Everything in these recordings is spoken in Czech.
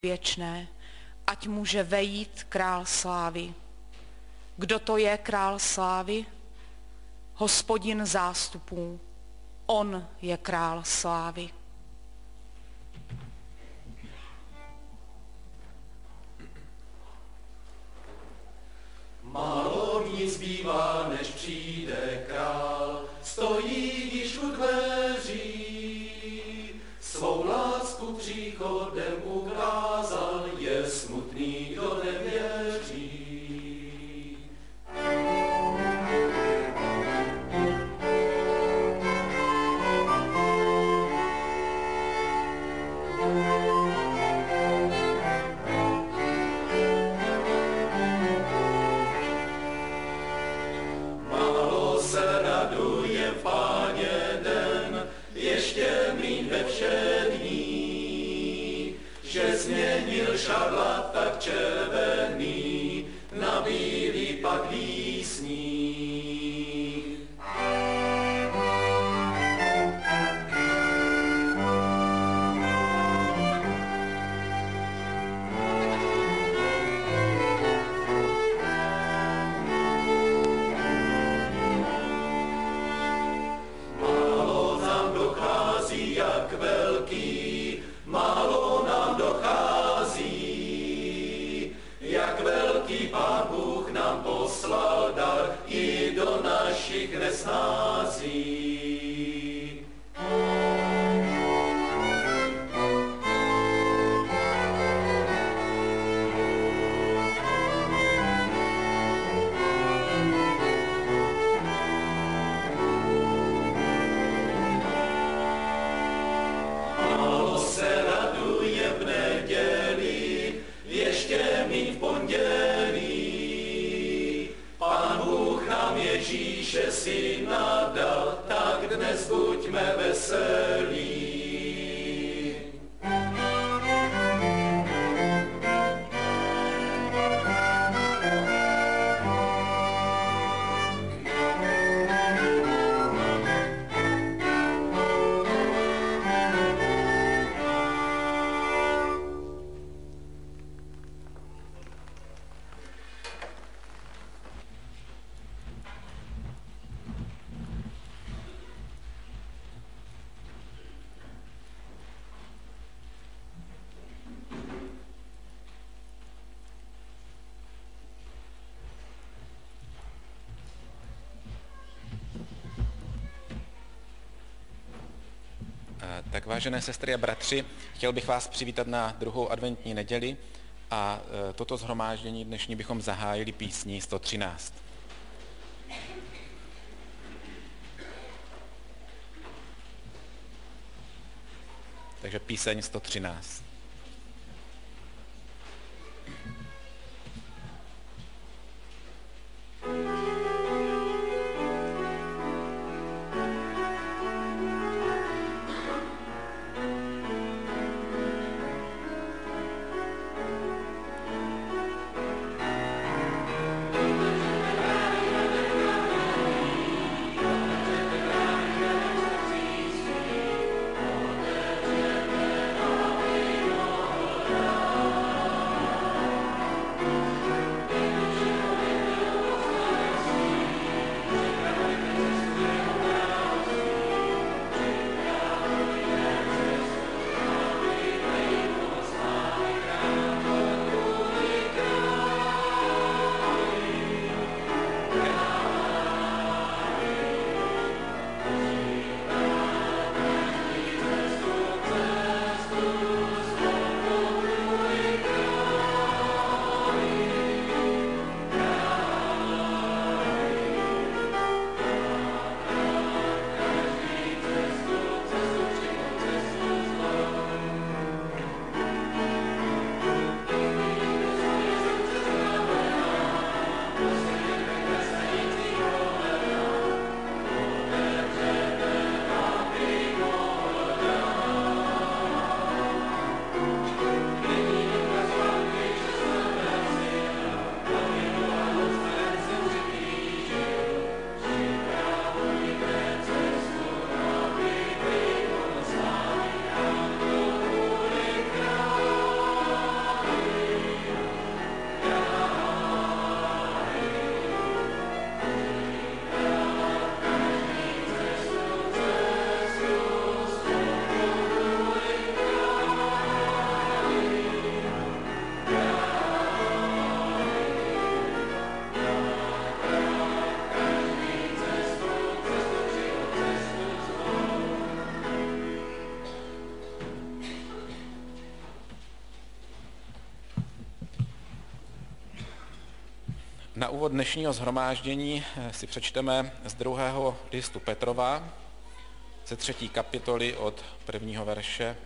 věčné, ať může vejít král slávy. Kdo to je král slávy? Hospodin zástupů, on je král slávy. Málo dní zbývá, než přijde král, stojí již u dveří. Svou lásku příchodem ukázal, je smutný, kdo nevěří. Změnil šarlat tak červený, na bílý pak lísní. Málo nám dochází, jak velký, málo nám dochází, jak velký Pán Bůh nám poslal dar i do našich nesnází. Ježíše syna dal, tak dnes buďme veselí. Tak vážené sestry a bratři, chtěl bych vás přivítat na druhou adventní neděli a toto shromáždění dnešní bychom zahájili písní 113. Takže píseň 113. Na úvod dnešního shromáždění si přečteme z 2. listu Petrova, ze 3. kapitoly od 1. verše.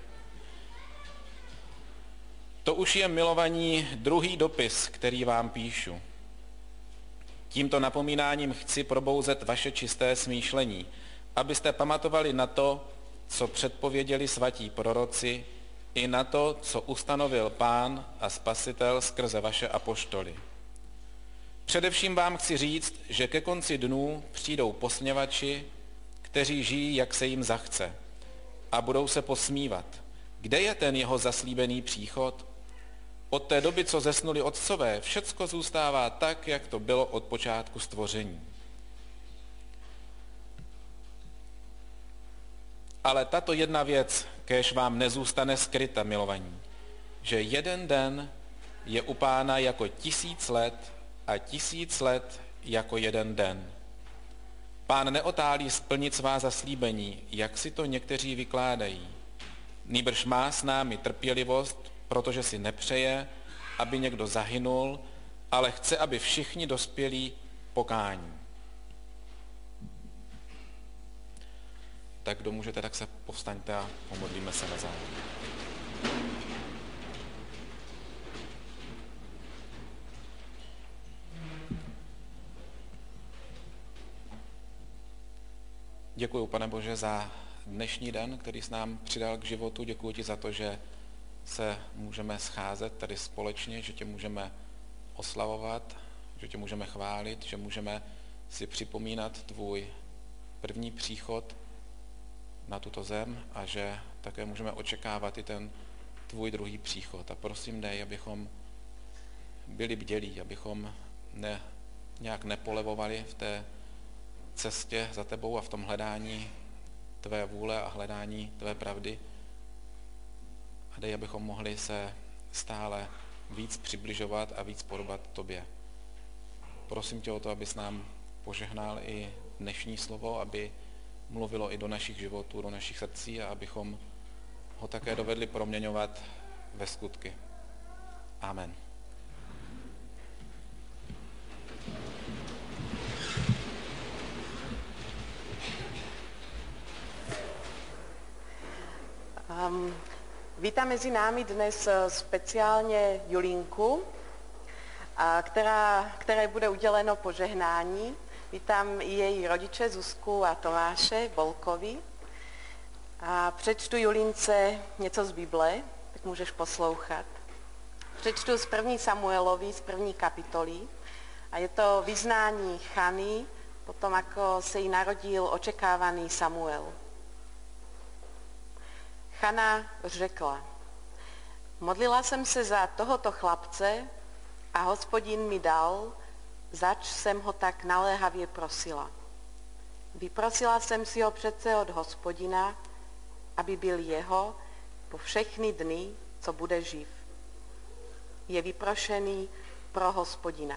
To už je, milovaní, druhý dopis, který vám píšu. Tímto napomínáním chci probouzet vaše čisté smýšlení, abyste pamatovali na to, co předpověděli svatí proroci, i na to, co ustanovil Pán a Spasitel skrze vaše apoštoly. Především vám chci říct, že ke konci dnů přijdou posměvači, kteří žijí, jak se jim zachce, a budou se posmívat. Kde je ten jeho zaslíbený příchod? Od té doby, co zesnuli otcové, všecko zůstává tak, jak to bylo od počátku stvoření. Ale tato jedna věc, kéž vám nezůstane skryta, milovaní, že jeden den je u Pána jako 1000 let a 1000 let jako jeden den. Pán neotálí splnit svá zaslíbení, jak si to někteří vykládají. Nýbrž má s námi trpělivost, protože si nepřeje, aby někdo zahynul, ale chce, aby všichni dospěli pokání. Tak kdo můžete, tak se povstaňte a pomodlíme se na závěr. Děkuji, Pane Bože, za dnešní den, který jsi nám přidal k životu. Děkuji ti za to, že se můžeme scházet tady společně, že tě můžeme oslavovat, že tě můžeme chválit, že můžeme si připomínat tvůj první příchod na tuto zem a že také můžeme očekávat i ten tvůj druhý příchod. A prosím, dej, abychom byli bdělí, abychom nějak nepolevovali v té cestě za tebou a v tom hledání tvé vůle a hledání tvé pravdy. A dej, abychom mohli se stále víc přibližovat a víc podobat tobě. Prosím tě o to, abys nám požehnal i dnešní slovo, aby mluvilo i do našich životů, do našich srdcí a abychom ho také dovedli proměňovat ve skutky. Amen. Vítám mezi námi dnes speciálně Julinku, které bude uděleno požehnání. Vítám i její rodiče Zuzku a Tomáše Bolkovi. A přečtu Julince něco z Bible, tak můžeš poslouchat. Přečtu z 1. Samuelovi, z 1. kapitoly. A je to vyznání Chany, potom ako se jí narodil očekávaný Samuel. Chana řekla, modlila jsem se za tohoto chlapce a Hospodin mi dal, zač jsem ho tak naléhavě prosila. Vyprosila jsem si ho přece od Hospodina, aby byl jeho po všechny dny, co bude živ. Je vyprošený pro Hospodina.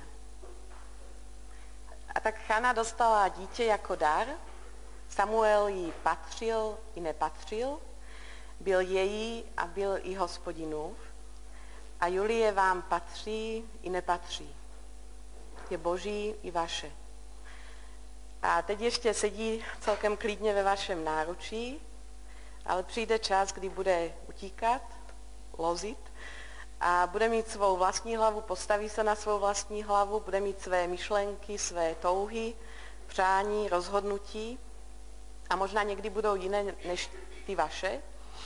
A tak Chana dostala dítě jako dar, Samuel jí patřil i nepatřil, byl její a byl i Hospodinův, a Julie vám patří i nepatří. Je Boží i vaše. A teď ještě sedí celkem klidně ve vašem náručí, ale přijde čas, kdy bude utíkat, lozit a bude mít svou vlastní hlavu, postaví se na svou vlastní hlavu, bude mít své myšlenky, své touhy, přání, rozhodnutí a možná někdy budou jiné než ty vaše.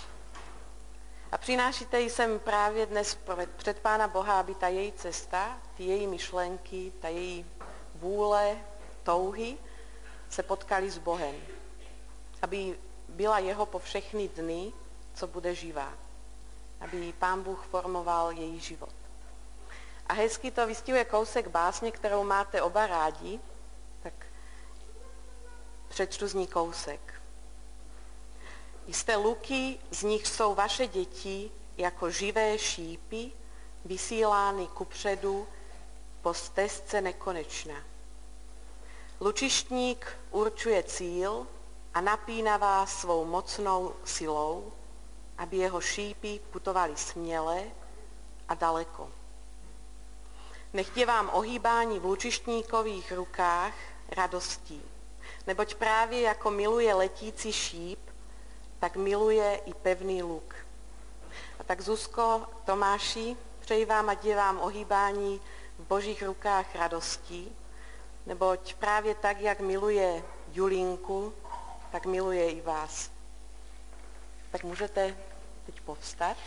A přinášíte ji sem právě dnes před Pána Boha, aby ta její cesta, ty její myšlenky, ta její vůle, touhy se potkaly s Bohem. Aby byla jeho po všechny dny, co bude živá. Aby Pán Bůh formoval její život. A hezky to vystihuje kousek básně, kterou máte oba rádi, tak přečtu z ní kousek. Jste luky, z nich jsou vaše děti jako živé šípy, vysílány kupředu po stezce nekonečná. Lučištník určuje cíl a napíná vás svou mocnou silou, aby jeho šípy putovaly směle a daleko. Nech je vám ohýbání v lučištníkových rukách radostí, neboť právě jako miluje letící šíp, tak miluje i pevný luk. A tak Zuzko, Tomáši, přeji vám, ať je vám ohýbání v božích rukách radostí, neboť právě tak, jak miluje Julinku, tak miluje i vás. Tak můžete teď povstat.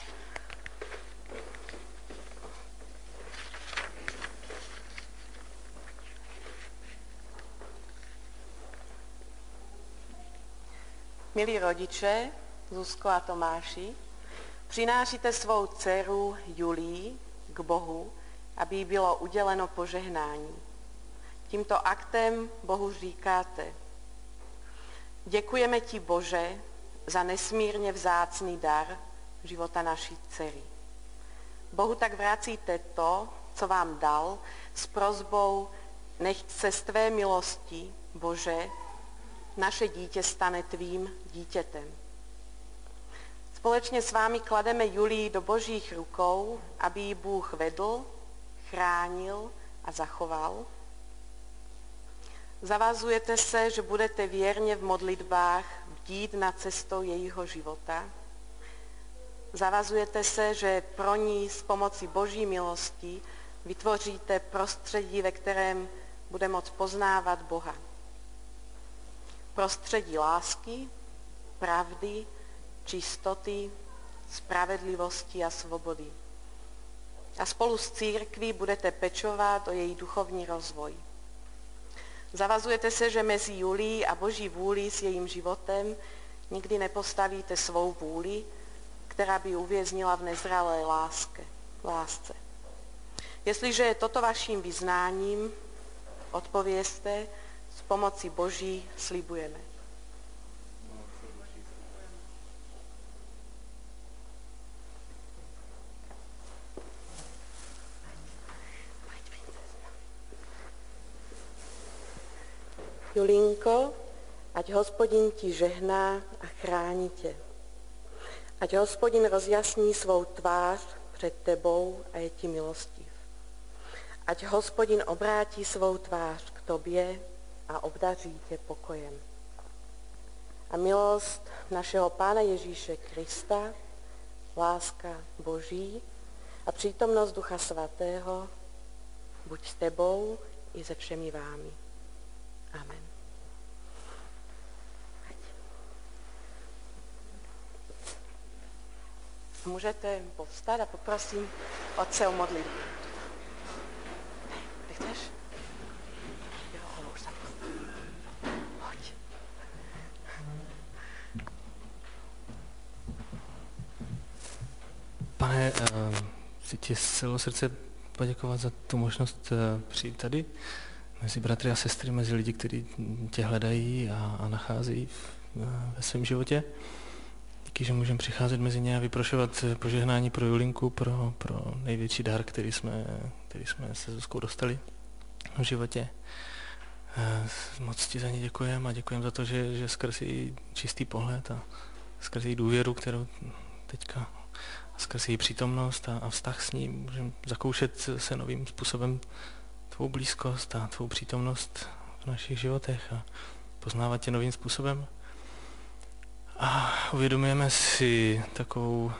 Milí rodiče, Zuzko a Tomáši, přinášíte svou dceru Julii k Bohu, aby jí bylo uděleno požehnání. Tímto aktem Bohu říkáte: děkujeme ti, Bože, za nesmírně vzácný dar života naší dcery. Bohu tak vracíte to, co vám dal, s prosbou: nechť se z tvé milosti, Bože, naše dítě stane tvým dítětem. Společně s vámi klademe Julii do božích rukou, aby ji Bůh vedl, chránil a zachoval. Zavazujete se, že budete věrně v modlitbách bdít nad cestou jejího života. Zavazujete se, že pro ní s pomocí boží milosti vytvoříte prostředí, ve kterém bude moct poznávat Boha. Prostředí lásky, pravdy, čistoty, spravedlivosti a svobody. A spolu s církví budete pečovat o její duchovní rozvoj. Zavazujete se, že mezi Julií a boží vůli s jejím životem nikdy nepostavíte svou vůli, která by uvěznila v nezralé lásce. Jestliže je toto vaším vyznáním, odpovězte: s pomocí boží slibujeme. Julinko, ať Hospodin ti žehná a chrání tě. Ať Hospodin rozjasní svou tvář před tebou a je ti milostiv. Ať Hospodin obrátí svou tvář k tobě a obdaří tě pokojem. A milost našeho Pána Ježíše Krista, láska Boží a přítomnost Ducha Svatého buď s tebou i se všemi vámi. Amen. Můžete povstat a poprosím Otce o modlitbu. Ty chceš? Jo, už jsem. Hoď. Pane, chci ti z celého srdce poděkovat za tu možnost přijít tady mezi bratry a sestry, mezi lidi, kteří tě hledají a nacházejí ve svém životě. Díky, že můžeme přicházet mezi ně a vyprošovat požehnání pro Julinku, pro největší dar, který jsme se Zuzkou dostali v životě. Moc ti za ně děkujeme a děkujeme za to, že skrz její čistý pohled a skrz její důvěru, kterou teďka, skrz její přítomnost a vztah s ní můžeme zakoušet se novým způsobem tvou blízkost a tvou přítomnost v našich životech a poznávat tě novým způsobem. A uvědomujeme si takovou,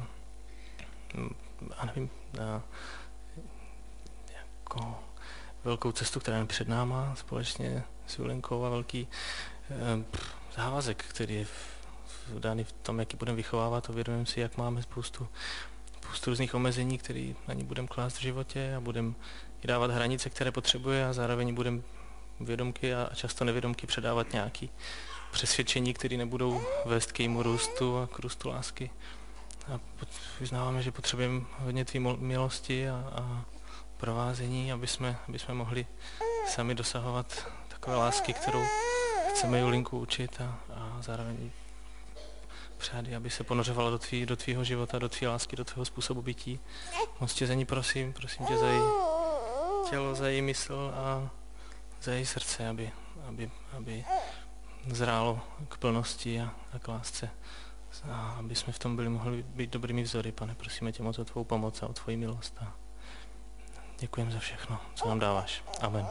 jako velkou cestu, která je před náma, společně s Julinkou, a velký závazek, který je daný v tom, jak ji budeme vychovávat. Uvědomujeme si, jak máme spoustu různých omezení, které na ní budeme klást v životě a budeme jí dávat hranice, které potřebuje, a zároveň budeme vědomky a často nevědomky předávat nějaký přesvědčení, které nebudou vést k jejímu růstu a k růstu lásky. A vyznáváme, že potřebujeme hodně tvý milosti a provázení, aby jsme mohli sami dosahovat takové lásky, kterou chceme Julinku učit, a zároveň přát, aby se ponořovala do tvýho života, do tvý lásky, do tvého způsobu bytí. Moc tě za ní prosím tě za její tělo, za její mysl a za její srdce, aby zrálo k plnosti a k lásce. A aby jsme v tom mohli být dobrými vzory, Pane, prosíme tě moc o tvou pomoc a o tvoji milost. A Děkujeme za všechno, co nám dáváš. Amen.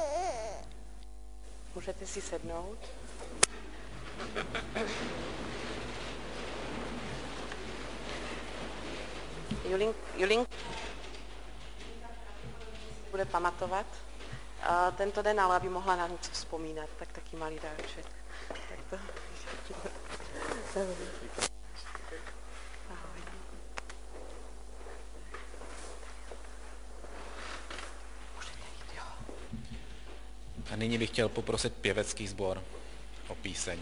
Můžete si sednout. Julink bude pamatovat tento den, ale aby mohla na něco vzpomínat, tak taky malý dárček. Tak to... A nyní bych chtěl poprosit pěvecký sbor o píseň.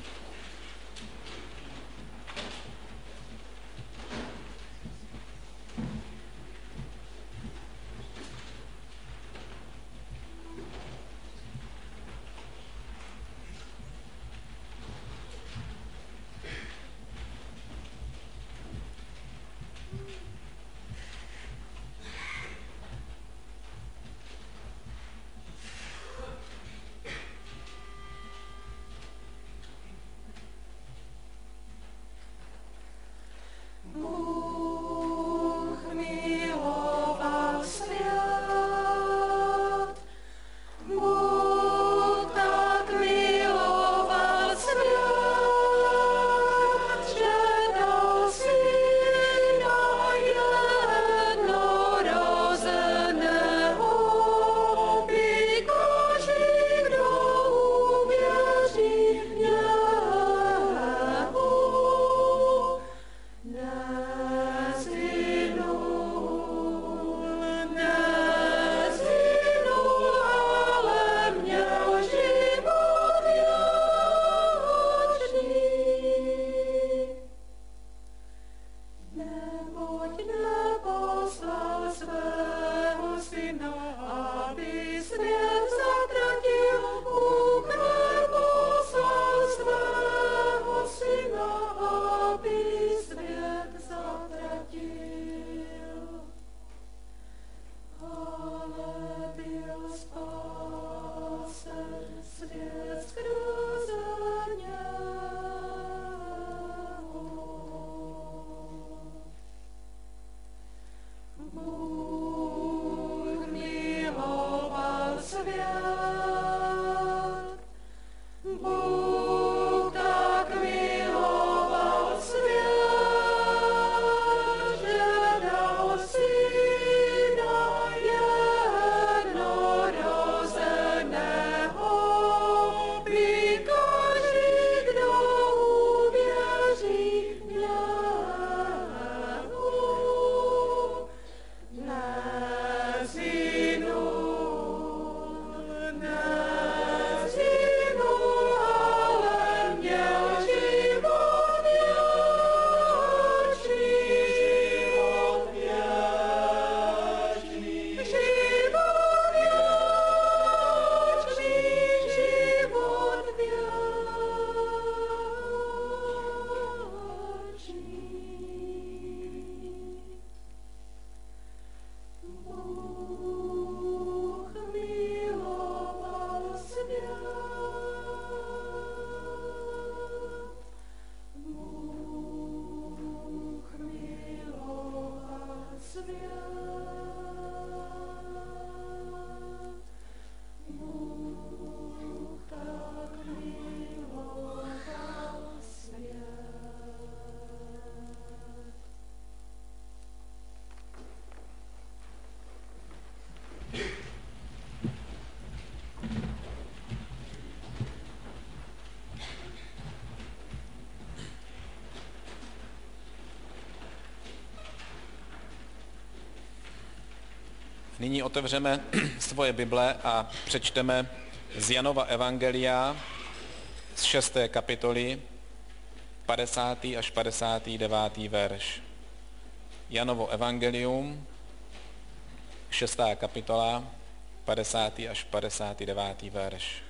Nyní otevřeme svoje Bible a přečteme z Janova evangelia z 6. kapitoly 50. až 59. verš. Janovo evangelium, 6. kapitola, 50. až 59. verš.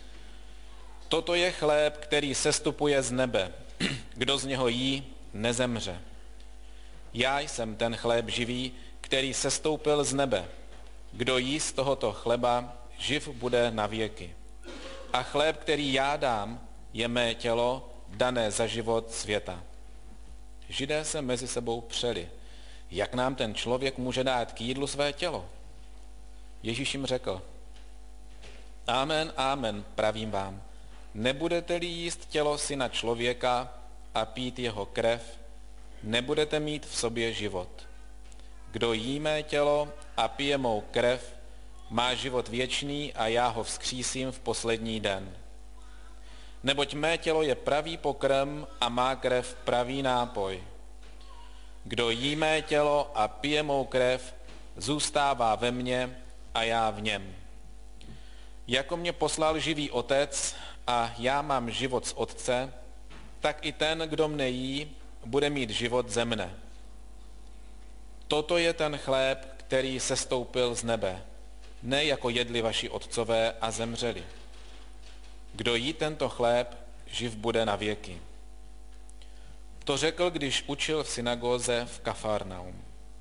Toto je chléb, který sestupuje z nebe. Kdo z něho jí, nezemře. Já jsem ten chléb živý, který sestoupil z nebe. Kdo jí z tohoto chleba, živ bude na věky. A chléb, který já dám, je mé tělo, dané za život světa. Židé se mezi sebou přeli. Jak nám ten člověk může dát k jídlu své tělo? Ježíš jim řekl: Amen, amen, pravím vám, nebudete-li jíst tělo Syna člověka a pít jeho krev, nebudete mít v sobě život. Kdo jí mé tělo a pije mou krev, má život věčný a já ho vzkřísím v poslední den. Neboť mé tělo je pravý pokrm a má krev pravý nápoj. Kdo jí mé tělo a pije mou krev, zůstává ve mně a já v něm. Jako mě poslal živý Otec a já mám život z Otce, tak i ten, kdo mne jí, bude mít život ze mne. Toto je ten chléb, který sestoupil z nebe, ne jako jedli vaši otcové a zemřeli. Kdo jí tento chléb, živ bude na věky. To řekl, když učil v synagóze v Kafarnaum.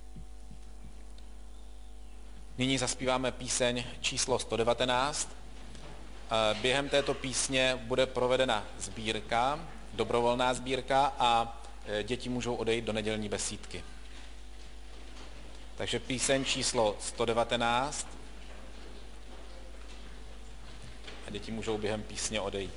Nyní zaspíváme píseň číslo 119. Během této písně bude provedena sbírka, dobrovolná sbírka, a děti můžou odejít do nedělní besídky. Takže píseň číslo 119 a děti můžou během písně odejít.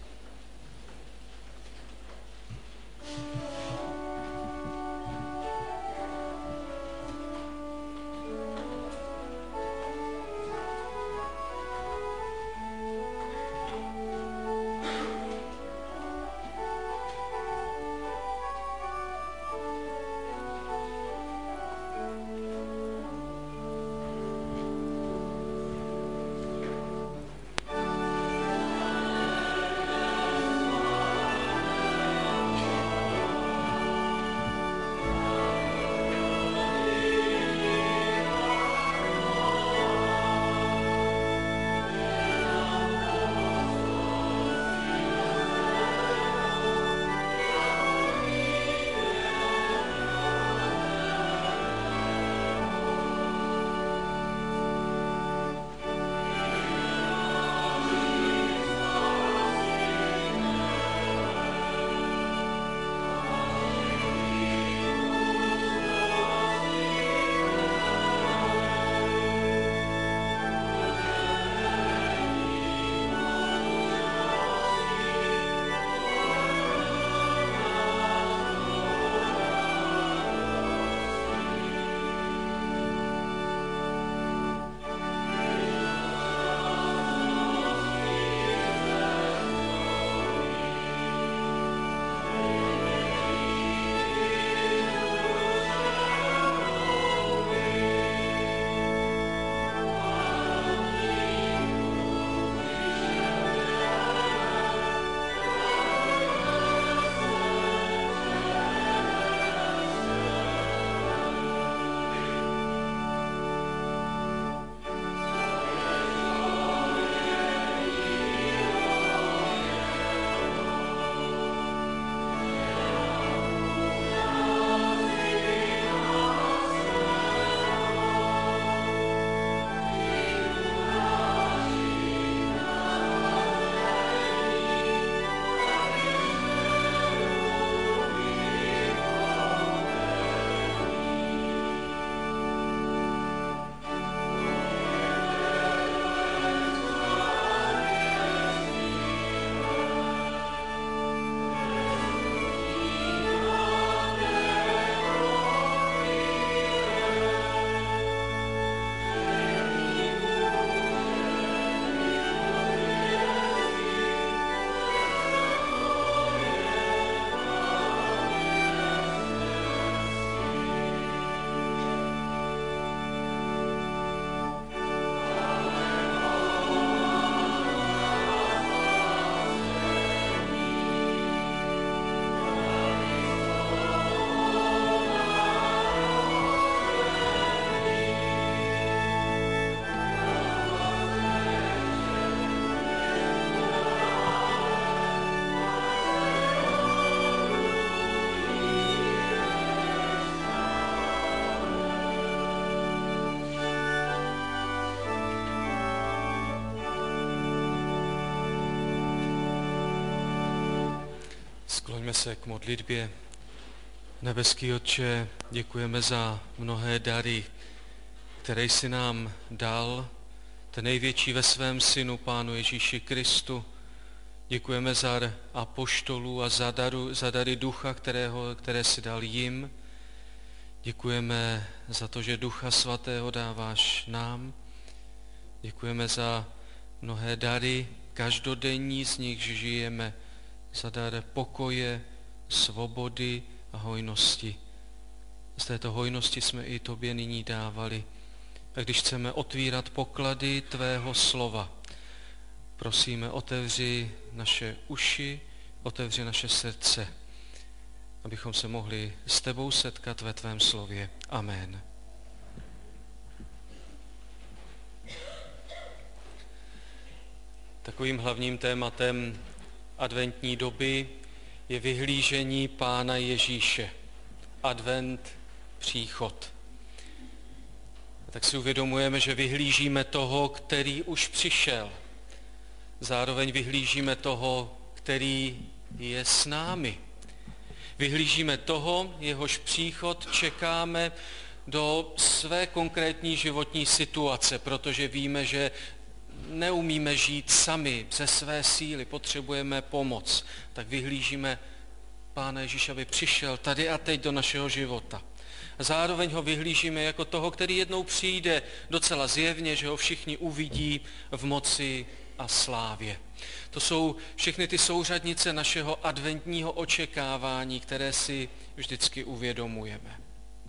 Skloňme se k modlitbě. Nebeský Otče, děkujeme za mnohé dary, které jsi nám dal ten největší ve svém Synu, Pánu Ježíši Kristu. Děkujeme za dar apoštolů a za dary ducha, které si dal jim. Děkujeme za to, že Ducha Svatého dáváš nám. Děkujeme za mnohé dary, každodenní z nich žijeme, za dar pokoje, svobody a hojnosti. Z této hojnosti jsme i tobě nyní dávali. A když chceme otvírat poklady tvého slova, prosíme, otevři naše uši, otevři naše srdce, abychom se mohli s tebou setkat ve tvém slově. Amen. Takovým hlavním tématem adventní doby je vyhlížení Pána Ježíše. Advent, příchod. A tak si uvědomujeme, že vyhlížíme toho, který už přišel. Zároveň vyhlížíme toho, který je s námi. Vyhlížíme toho, jehož příchod čekáme do své konkrétní životní situace, protože víme, že neumíme žít sami ze své síly, potřebujeme pomoc. Tak vyhlížíme Pána Ježíše, aby přišel tady a teď do našeho života. A zároveň ho vyhlížíme jako toho, který jednou přijde docela zjevně, že ho všichni uvidí v moci a slávě. To jsou všechny ty souřadnice našeho adventního očekávání, které si vždycky uvědomujeme.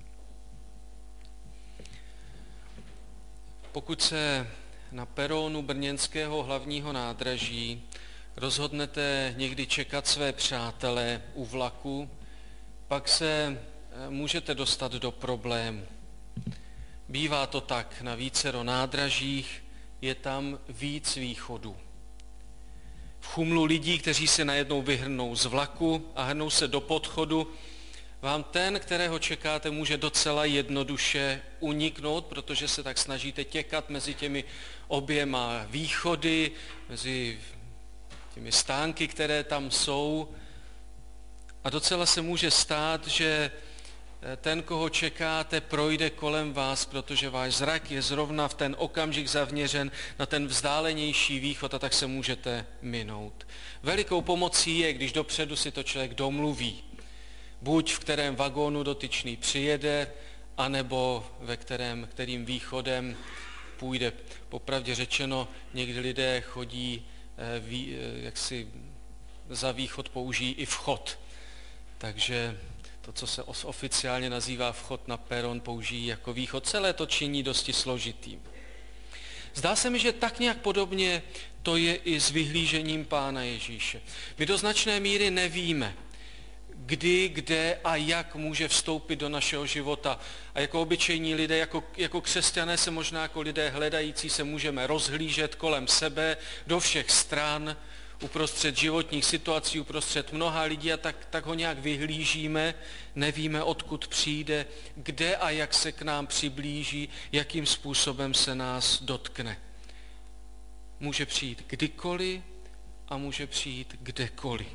Pokud se na peronu brněnského hlavního nádraží rozhodnete někdy čekat své přátele u vlaku, pak se můžete dostat do problému. Bývá to tak na vícero nádražích, je tam víc východů. V chumlu lidí, kteří se najednou vyhrnou z vlaku a hrnou se do podchodu, vám ten, kterého čekáte, může docela jednoduše uniknout, protože se tak snažíte těkat mezi těmi oběma východy, mezi těmi stánky, které tam jsou. A docela se může stát, že ten, koho čekáte, projde kolem vás, protože váš zrak je zrovna v ten okamžik zaměřen na ten vzdálenější východ a tak se můžete minout. Velikou pomocí je, když dopředu si to člověk domluví. Buď v kterém vagónu dotyčný přijede, anebo kterým východem půjde. Popravdě řečeno, někdy lidé chodí, jaksi za východ použijí i vchod. Takže to, co se oficiálně nazývá vchod na peron, použijí jako východ. Celé to činí dosti složitým. Zdá se mi, že tak nějak podobně to je i s vyhlížením Pána Ježíše. My do značné míry nevíme, kdy, kde a jak může vstoupit do našeho života. A jako obyčejní lidé, jako křesťané se možná jako lidé hledající se můžeme rozhlížet kolem sebe do všech stran, uprostřed životních situací, uprostřed mnoha lidí a tak ho nějak vyhlížíme, nevíme, odkud přijde, kde a jak se k nám přiblíží, jakým způsobem se nás dotkne. Může přijít kdykoliv a může přijít kdekoliv.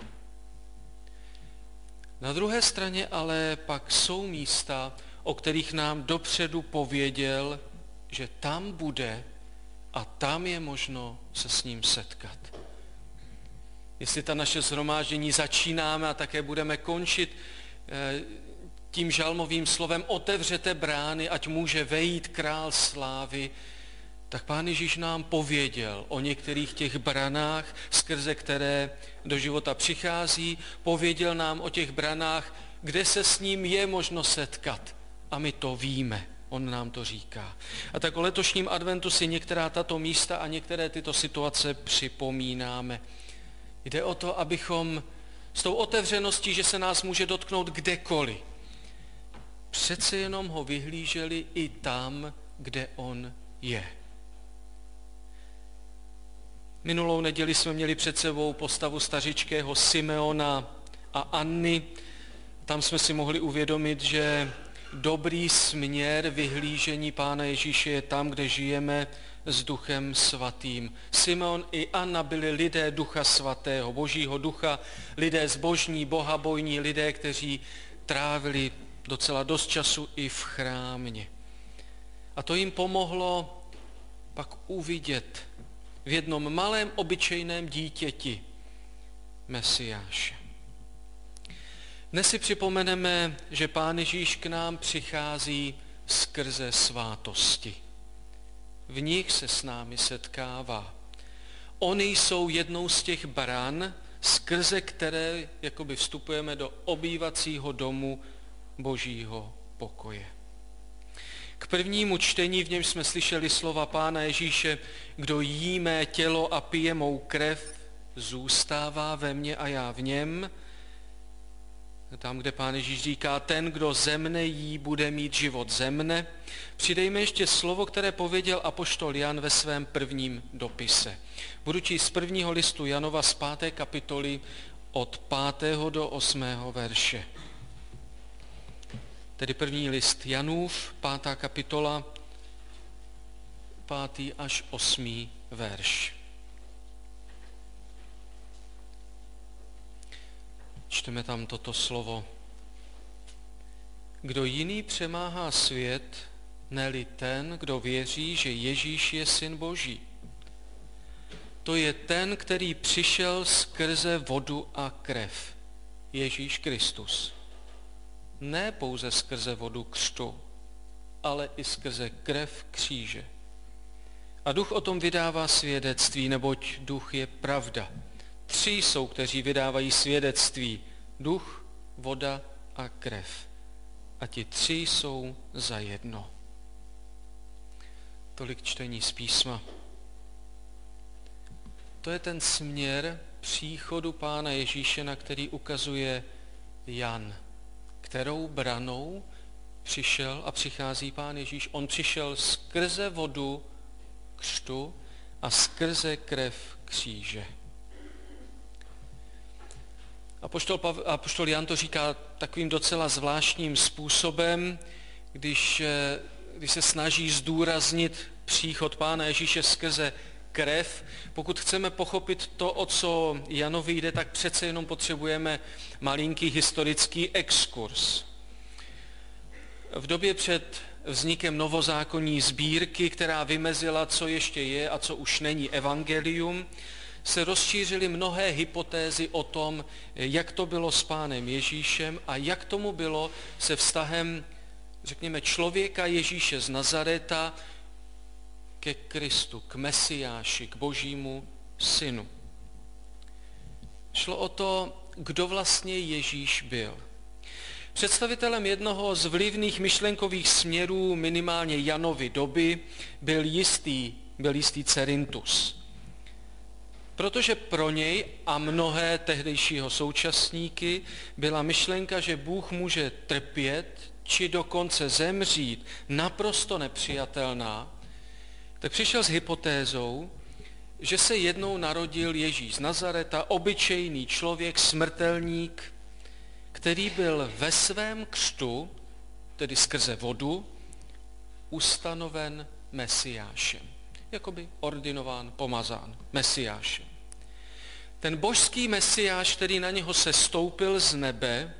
Na druhé straně ale pak jsou místa, o kterých nám dopředu pověděl, že tam bude a tam je možno se s ním setkat. Jestli ta naše shromáždění začínáme a také budeme končit tím žalmovým slovem otevřete brány, ať může vejít král slávy, tak Pán Ježíš nám pověděl o některých těch branách, skrze které do života přichází, pověděl nám o těch branách, kde se s ním je možno setkat. A my to víme, on nám to říká. A tak o letošním adventu si některá tato místa a některé tyto situace připomínáme. Jde o to, abychom s tou otevřeností, že se nás může dotknout kdekoliv, přece jenom ho vyhlíželi i tam, kde on je. Minulou neděli jsme měli před sebou postavu stařičkého Simeona a Anny. Tam jsme si mohli uvědomit, že dobrý směr vyhlížení Pána Ježíše je tam, kde žijeme s Duchem Svatým. Simeon i Anna byli lidé Ducha Svatého, Božího ducha, lidé zbožní, bohabojní, lidé, kteří trávili docela dost času i v chrámě. A to jim pomohlo pak uvidět v jednom malém obyčejném dítěti Mesiáše. Dnes si připomeneme, že Pán Ježíš k nám přichází skrze svátosti. V nich se s námi setkává. Oni jsou jednou z těch bran, skrze které jakoby vstupujeme do obývacího domu Božího pokoje. K prvnímu čtení, v něm jsme slyšeli slova Pána Ježíše: kdo jí mé tělo a pije mou krev, zůstává ve mně a já v něm. Tam, kde Pán Ježíš říká, ten, kdo ze mne jí, bude mít život ze mne, přidejme ještě slovo, které pověděl apoštol Jan ve svém prvním dopise. Budu číst z prvního listu Janova z 5. kapitoly od 5. do 8. verše. Tedy první list Janův, 5. kapitola, 5. až 8. verš. Čteme tam toto slovo. Kdo jiný přemáhá svět, ne-li ten, kdo věří, že Ježíš je Syn Boží. To je ten, který přišel skrze vodu a krev, Ježíš Kristus. Ne pouze skrze vodu křtu, ale i skrze krev kříže. A duch o tom vydává svědectví, neboť duch je pravda. 3 jsou, kteří vydávají svědectví: duch, voda a krev. A ti 3 jsou za jedno. Tolik čtení z písma. To je ten směr příchodu Pána Ježíše, na který ukazuje Jan. Kterou branou přišel a přichází Pán Ježíš? On přišel skrze vodu křtu a skrze krev kříže. Apoštol Jan to říká takovým docela zvláštním způsobem, když se snaží zdůraznit příchod Pána Ježíše skrze krev. Pokud chceme pochopit to, o co Janovi jde, tak přece jenom potřebujeme malinký historický exkurs. V době před vznikem novozákonní sbírky, která vymezila, co ještě je a co už není evangelium, se rozšířily mnohé hypotézy o tom, jak to bylo s Pánem Ježíšem a jak tomu bylo se vztahem, řekněme, člověka Ježíše z Nazareta ke Kristu, k Mesiáši, k Božímu synu. Šlo o to, kdo vlastně Ježíš byl. Představitelem jednoho z vlivných myšlenkových směrů minimálně Janovy doby byl jistý Cerintus. Protože pro něj a mnohé tehdejšího současníky byla myšlenka, že Bůh může trpět či dokonce zemřít, naprosto nepřijatelná, tak přišel s hypotézou, že se jednou narodil Ježíš z Nazareta, obyčejný člověk, smrtelník, který byl ve svém křtu, tedy skrze vodu, ustanoven Mesiášem. Jakoby ordinován, pomazán Mesiášem. Ten božský Mesiáš, který na něho sestoupil z nebe,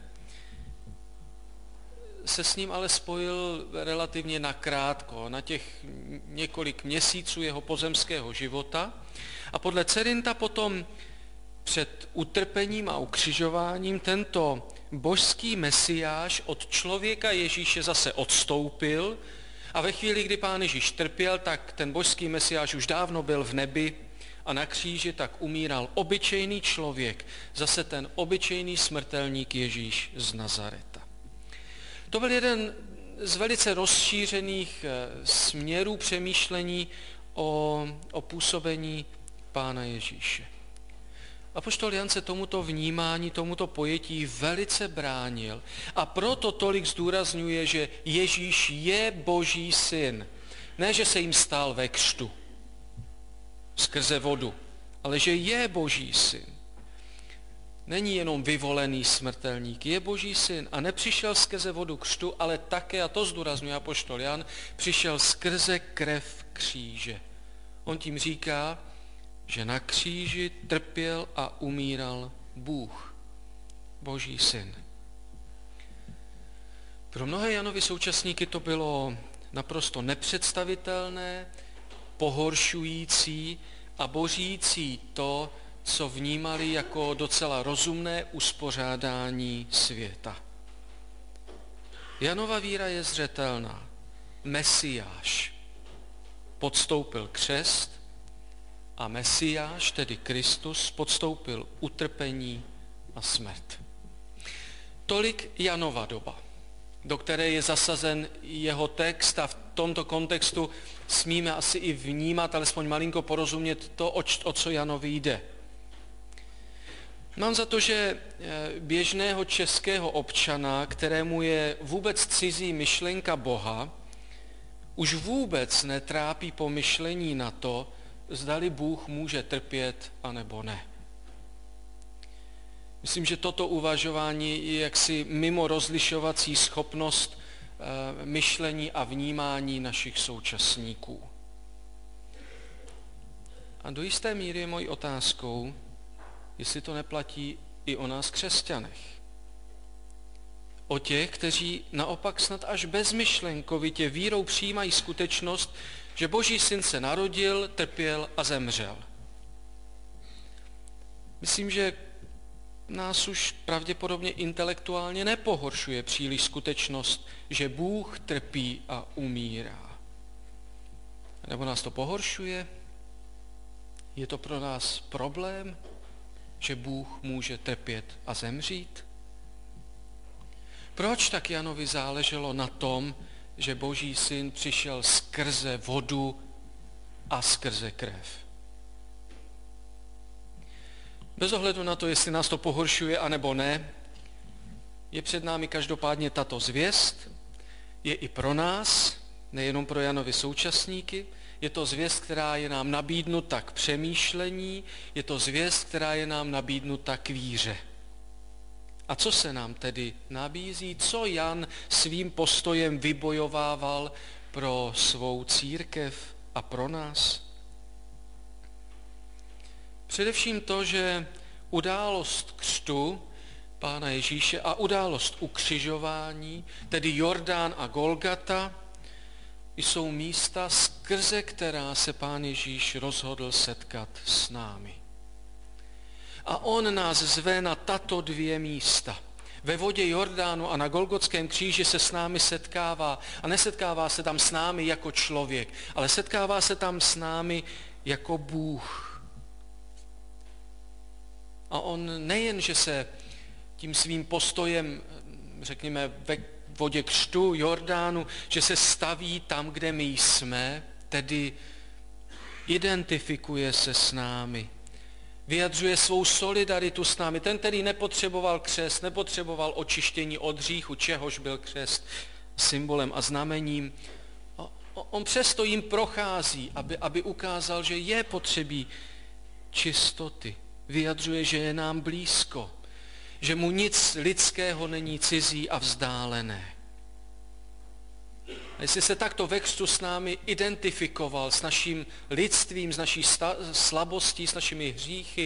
se s ním ale spojil relativně nakrátko, na těch několik měsíců jeho pozemského života. A podle Cerinta potom před utrpením a ukřižováním tento božský Mesiáš od člověka Ježíše zase odstoupil a ve chvíli, kdy Pán Ježíš trpěl, tak ten božský Mesiáš už dávno byl v nebi a na kříži tak umíral obyčejný člověk, zase ten obyčejný smrtelník Ježíš z Nazareta. To byl jeden z velice rozšířených směrů přemýšlení o působení Pána Ježíše. Apoštol Jan se tomuto vnímání, tomuto pojetí velice bránil a proto tolik zdůrazňuje, že Ježíš je Boží syn. Ne, že se jim stal ve křtu skrze vodu, ale že je Boží syn. Není jenom vyvolený smrtelník, je Boží syn a nepřišel skrze vodu křtu, ale také, a to zdůrazňuje apoštol Jan, přišel skrze krev kříže. On tím říká, že na kříži trpěl a umíral Bůh, Boží syn. Pro mnohé Janovy současníky to bylo naprosto nepředstavitelné, pohoršující a bořící to, co vnímali jako docela rozumné uspořádání světa. Janova víra je zřetelná. Mesiáš podstoupil křest a Mesiáš, tedy Kristus, podstoupil utrpení a smrt. Tolik Janova doba, do které je zasazen jeho text, a v tomto kontextu smíme asi i vnímat, alespoň malinko porozumět to, o co Janovi jde. Mám za to, že běžného českého občana, kterému je vůbec cizí myšlenka Boha, už vůbec netrápí pomyšlení na to, zdali Bůh může trpět, anebo ne. Myslím, že toto uvažování je jaksi mimo rozlišovací schopnost myšlení a vnímání našich současníků. A do jisté míry je mojí otázkou, jestli to neplatí i o nás křesťanech. O těch, kteří naopak snad až bezmyšlenkovitě vírou přijímají skutečnost, že Boží syn se narodil, trpěl a zemřel. Myslím, že nás už pravděpodobně intelektuálně nepohoršuje příliš skutečnost, že Bůh trpí a umírá. Nebo nás to pohoršuje? Je to pro nás problém, že Bůh může trpět a zemřít? Proč tak Janovi záleželo na tom, že Boží syn přišel skrze vodu a skrze krev? Bez ohledu na to, jestli nás to pohoršuje, anebo ne, je před námi každopádně tato zvěst, je i pro nás, nejenom pro Janovi současníky, je to zvěst, která je nám nabídnuta k přemýšlení, je to zvěst, která je nám nabídnuta k víře. A co se nám tedy nabízí? Co Jan svým postojem vybojovával pro svou církev a pro nás? Především to, že událost křtu Pána Ježíše a událost ukřižování, tedy Jordán a Golgata, jsou místa, skrze která se Pán Ježíš rozhodl setkat s námi. A on nás zve na tato dvě místa. Ve vodě Jordánu a na Golgotském kříži se s námi setkává. A nesetkává se tam s námi jako člověk, ale setkává se tam s námi jako Bůh. A on nejen, že se tím svým postojem, řekněme, ve vodě křtu Jordánu, že se staví tam, kde my jsme, tedy identifikuje se s námi. Vyjadřuje svou solidaritu s námi. Ten, který nepotřeboval křest, nepotřeboval očištění od hříchu, čehož byl křest symbolem a znamením. On přesto jim prochází, aby ukázal, že je potřebí čistoty. Vyjadřuje, že je nám blízko, že mu nic lidského není cizí a vzdálené. A jestli se takto ve křtu s námi identifikoval, s naším lidstvím, s naší slabostí, s našimi hříchy,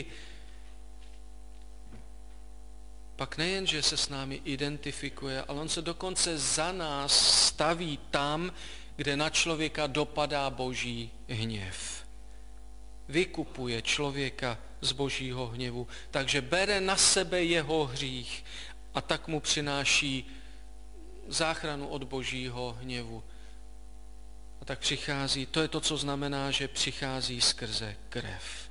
pak nejen, že se s námi identifikuje, ale on se dokonce za nás staví tam, kde na člověka dopadá Boží hněv. Vykupuje člověka z Božího hněvu, takže bere na sebe jeho hřích a tak mu přináší záchranu od Božího hněvu. A tak přichází, to je to, co znamená, že přichází skrze krev.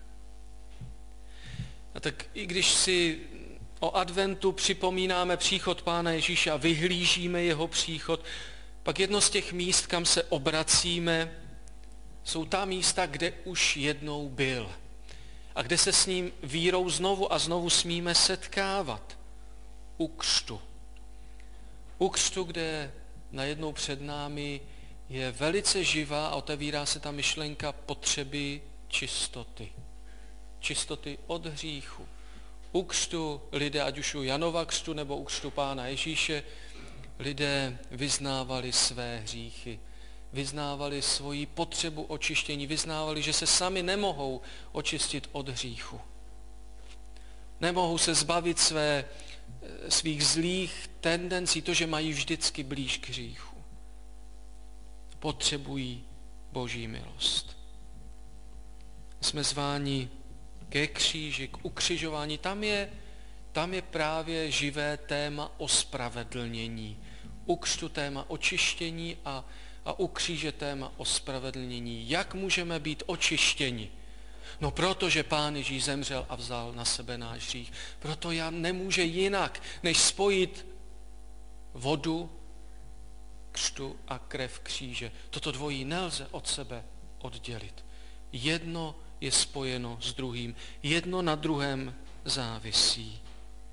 A tak i když si o adventu připomínáme příchod Pána Ježíše a vyhlížíme jeho příchod, pak jedno z těch míst, kam se obracíme, jsou ta místa, kde už jednou byl a kde se s ním vírou znovu a znovu smíme setkávat. U křtu. U křtu, kde najednou před námi je velice živá a otevírá se ta myšlenka potřeby čistoty. Čistoty od hříchu. U křtu lidé, ať už u Janova křtu nebo u křtu Pána Ježíše, lidé vyznávali své hříchy. Vyznávali svoji potřebu očištění, vyznávali, že se sami nemohou očistit od hříchu. Nemohou se zbavit svých zlých tendencí, to, že mají vždycky blíž k hříchu. Potřebují Boží milost. Jsme zváni ke kříži, k ukřižování. Tam je právě živé téma ospravedlnění. U křtu téma očištění a u kříže téma ospravedlnění. Jak můžeme být očištěni? No protože Pán Ježíš zemřel a vzal na sebe náš hřích. Proto já nemůže jinak, než spojit vodu, křtu a krev kříže. Toto dvojí nelze od sebe oddělit. Jedno je spojeno s druhým, jedno na druhém závisí.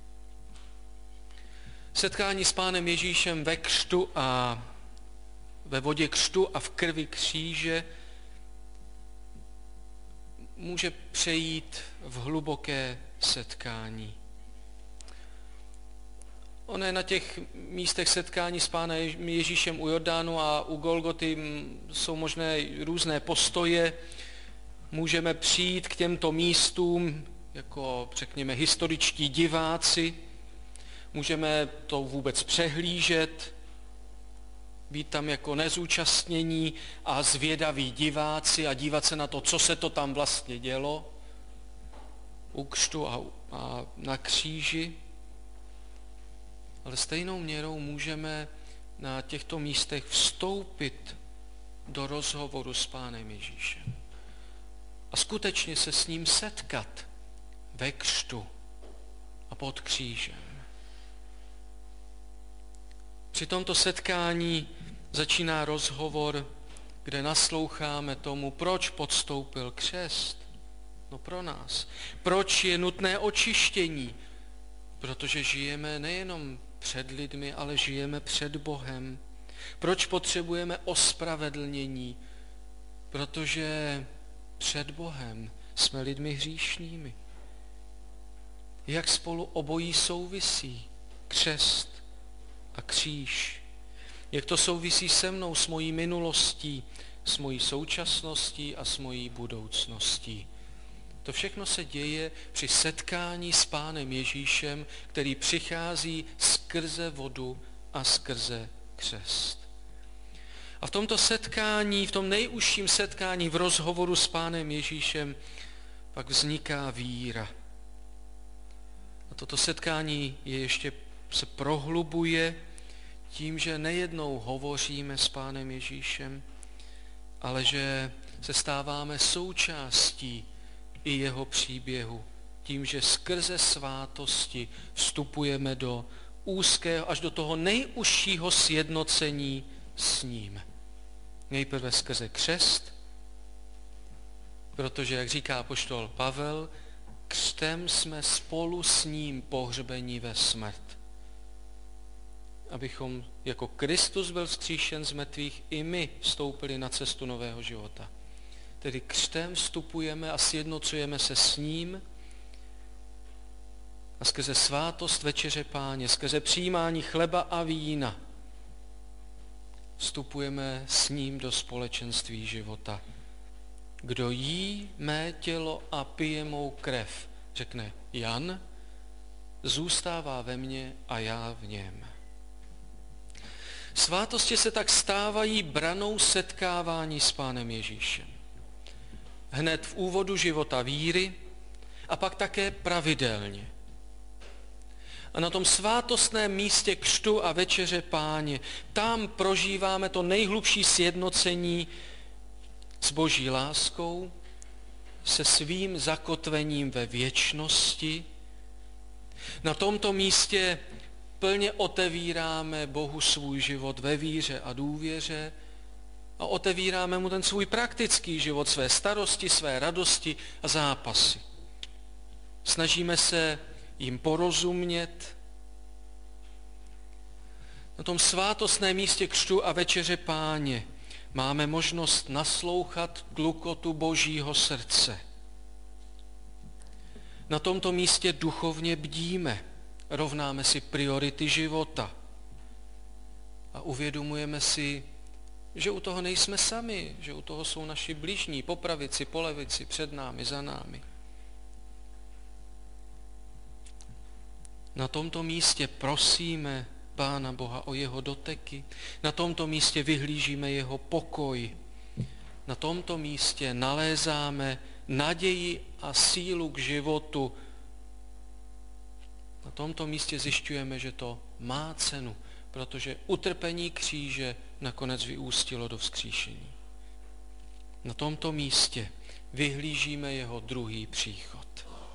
Setkání s Pánem Ježíšem ve křtu a ve vodě křtu a v krvi kříže může přejít v hluboké setkání. Ono je na těch místech setkání s Pánem Ježíšem u Jordánu a u Golgoty jsou možné různé postoje. Můžeme přijít k těmto místům jako, řekněme, historičtí diváci. Můžeme to vůbec přehlížet, být tam jako nezúčastnění a zvědaví diváci a dívat se na to, co se to tam vlastně dělo u křtu a na kříži. Ale stejnou měrou můžeme na těchto místech vstoupit do rozhovoru s Pánem Ježíšem a skutečně se s ním setkat ve křtu a pod křížem. Při tomto setkání začíná rozhovor, kde nasloucháme tomu, proč podstoupil křest. No pro nás. Proč je nutné očištění? Protože žijeme nejenom před lidmi, ale žijeme před Bohem. Proč potřebujeme ospravedlnění? Protože před Bohem jsme lidmi hříšnými. Jak spolu obojí souvisí křest a kříž. Jak to souvisí se mnou, s mojí minulostí, s mojí současností a s mojí budoucností. To všechno se děje při setkání s Pánem Ježíšem, který přichází skrze vodu a skrze křest. A v tomto setkání, v tom nejužším setkání v rozhovoru s Pánem Ježíšem pak vzniká víra. A toto setkání se prohlubuje tím, že nejednou hovoříme s Pánem Ježíšem, ale že se stáváme součástí i jeho příběhu. Tím, že skrze svátosti vstupujeme do úzkého, až do toho nejužšího sjednocení s ním. Nejprve skrze křest, protože, jak říká apoštol Pavel, křtem jsme spolu s ním pohřbeni ve smrt. Abychom, jako Kristus byl vzkříšen z mrtvých, i my vstoupili na cestu nového života. Tedy křtem vstupujeme a sjednocujeme se s ním a skrze svátost večeře Páně, skrze přijímání chleba a vína vstupujeme s ním do společenství života. Kdo jí mé tělo a pije mou krev, řekne Jan, zůstává ve mně a já v něm. Svátosti se tak stávají branou setkávání s Pánem Ježíšem. Hned v úvodu života víry a pak také pravidelně. A na tom svátostném místě křtu a večeře Páně, tam prožíváme to nejhlubší sjednocení s Boží láskou, se svým zakotvením ve věčnosti. Na tomto místě plně otevíráme Bohu svůj život ve víře a důvěře a otevíráme mu ten svůj praktický život, své starosti, své radosti a zápasy. Snažíme se jim porozumět. Na tom svátostném místě křtu a večeře Páně máme možnost naslouchat tlukotu Božího srdce. Na tomto místě duchovně bdíme, rovnáme si priority života a uvědomujeme si, že u toho nejsme sami, že u toho jsou naši bližní, po pravici, po levici, před námi, za námi. Na tomto místě prosíme Pána Boha o jeho doteky, na tomto místě vyhlížíme jeho pokoj na tomto místě nalézáme naději a sílu k životu. Na tomto místě zjišťujeme, že to má cenu, protože utrpení kříže nakonec vyústilo do vzkříšení. Na tomto místě vyhlížíme jeho druhý příchod.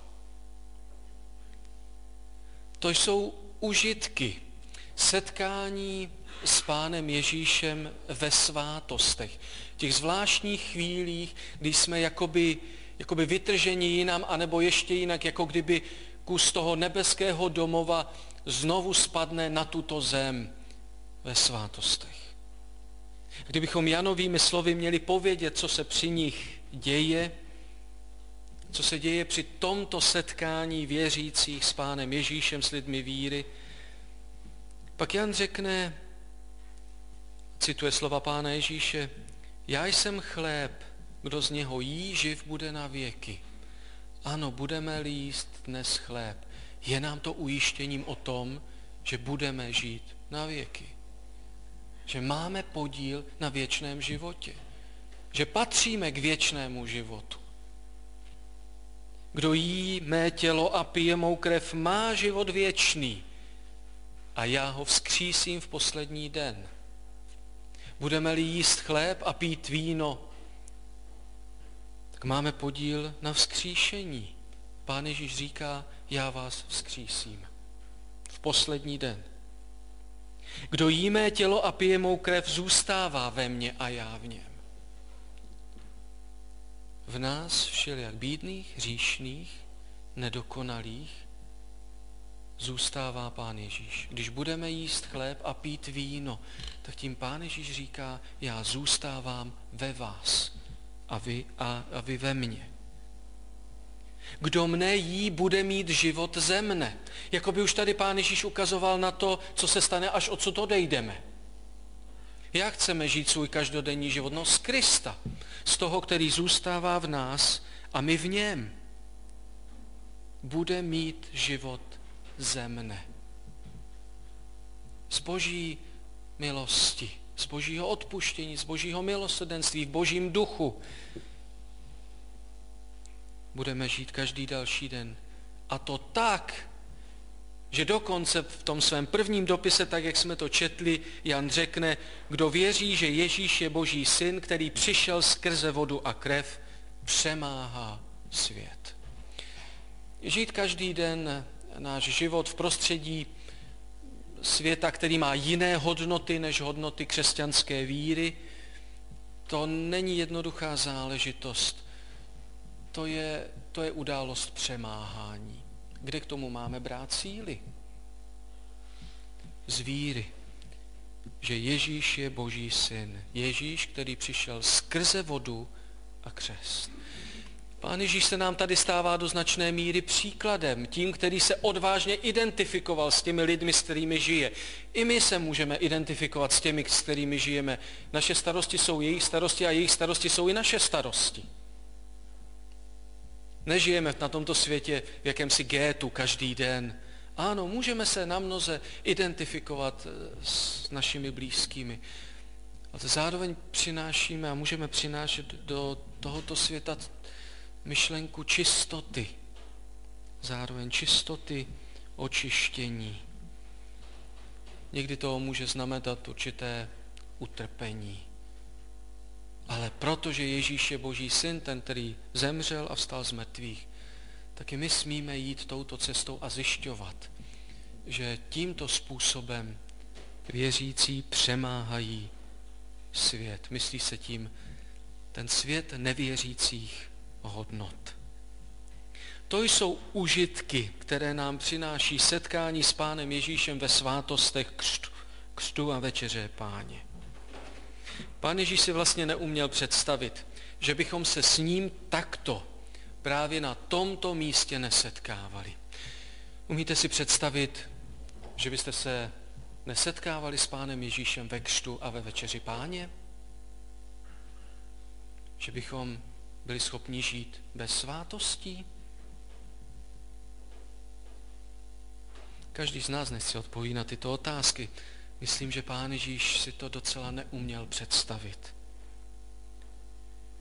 To jsou užitky setkání s Pánem Ježíšem ve svátostech. V těch zvláštních chvílích, kdy jsme jakoby vytrženi jinam, anebo ještě jinak, jako kdyby kus toho nebeského domova znovu spadne na tuto zem ve svátostech. Kdybychom Janovými slovy měli povědět, co se při nich děje, co se děje při tomto setkání věřících s Pánem Ježíšem, s lidmi víry, pak Jan řekne, cituje slova Pána Ježíše, já jsem chléb, kdo z něho jí, živ bude na věky. Ano, budeme-li jíst dnes chléb, je nám to ujištěním o tom, že budeme žít na věky. Že máme podíl na věčném životě. Že patříme k věčnému životu. Kdo jí mé tělo a pije mou krev, má život věčný a já ho vzkřísím v poslední den. Budeme-li jíst chléb a pít víno, tak máme podíl na vzkříšení. Pán Ježíš říká, já vás vzkřísím v poslední den. Kdo jí mé tělo a pije mou krev, zůstává ve mně a já v něm. V nás všelijak bídných, hříšných, nedokonalých zůstává Pán Ježíš. Když budeme jíst chléb a pít víno, tak tím Pán Ježíš říká, já zůstávám ve vás a vy ve mně. Kdo mne jí, bude mít život ze mne. Jakoby už tady Pán Ježíš ukazoval na to, co se stane, až odsud odejdeme. Jak chceme žít svůj každodenní život? No z Krista, z toho, který zůstává v nás a my v něm. Bude mít život ze mne. Z Boží milosti, z Božího odpuštění, z Božího milosrdenství, v Božím duchu. Budeme žít každý další den. A to tak, že dokonce v tom svém prvním dopise, tak jak jsme to četli, Jan řekne, kdo věří, že Ježíš je Boží syn, který přišel skrze vodu a krev, přemáhá svět. Žít každý den náš život v prostředí světa, který má jiné hodnoty než hodnoty křesťanské víry, to není jednoduchá záležitost. To je událost přemáhání. Kde k tomu máme brát síly? Z víry, že Ježíš je Boží syn. Ježíš, který přišel skrze vodu a křest. Pán Ježíš se nám tady stává do značné míry příkladem, tím, který se odvážně identifikoval s těmi lidmi, s kterými žije. I my se můžeme identifikovat s těmi, s kterými žijeme. Naše starosti jsou jejich starosti a jejich starosti jsou i naše starosti. Nežijeme na tomto světě v jakémsi gétu každý den. Ano, můžeme se na mnoze identifikovat s našimi blízkými, ale zároveň přinášíme a můžeme přinášet do tohoto světa myšlenku čistoty. Zároveň čistoty, očištění. Někdy to může znamenat určité utrpení. Ale protože Ježíš je Boží syn, ten, který zemřel a vstal z mrtvých, tak i my smíme jít touto cestou a zjišťovat, že tímto způsobem věřící přemáhají svět. Myslí se tím ten svět nevěřících hodnot. To jsou užitky, které nám přináší setkání s Pánem Ježíšem ve svátostech křtu a večeře Páně. Pán Ježíš si vlastně neuměl představit, že bychom se s ním takto právě na tomto místě nesetkávali. Umíte si představit, že byste se nesetkávali s Pánem Ježíšem ve křtu a ve večeři Páně? Že bychom byli schopni žít bez svátostí? Každý z nás nechce odpovědět na tyto otázky. Myslím, že Pán Ježíš si to docela neuměl představit.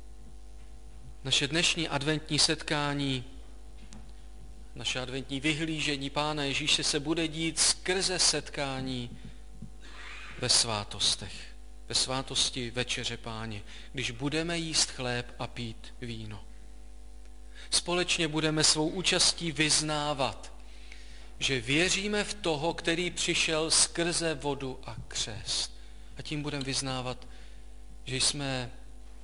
Naše dnešní adventní setkání, naše adventní vyhlížení Pána Ježíše se bude dít skrze setkání ve svátostech, ve svátosti Večeře Páně, když budeme jíst chléb a pít víno. Společně budeme svou účastí vyznávat, že věříme v toho, který přišel skrze vodu a křest. A tím budeme vyznávat, že jsme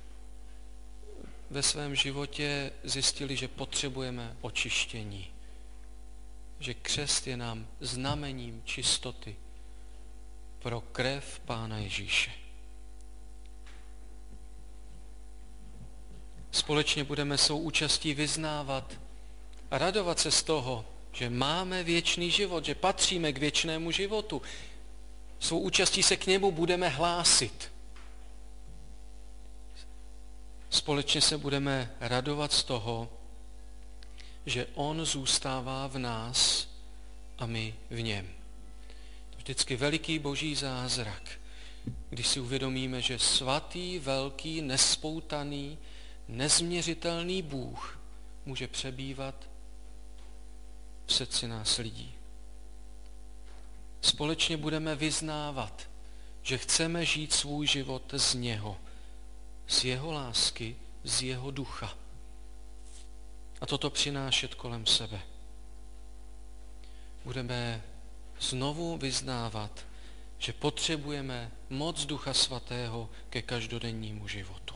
ve svém životě zjistili, že potřebujeme očištění. Že křest je nám znamením čistoty pro krev Pána Ježíše. Společně budeme svou účastí vyznávat a radovat se z toho, že máme věčný život, že patříme k věčnému životu. Svou účastí se k němu budeme hlásit. Společně se budeme radovat z toho, že on zůstává v nás a my v něm. Vždycky veliký boží zázrak, když si uvědomíme, že svatý, velký, nespoutaný, nezměřitelný Bůh může přebývat v srdci nás lidí. Společně budeme vyznávat, že chceme žít svůj život z něho, z jeho lásky, z jeho ducha. A toto přinášet kolem sebe. Budeme znovu vyznávat, že potřebujeme moc Ducha Svatého ke každodennímu životu.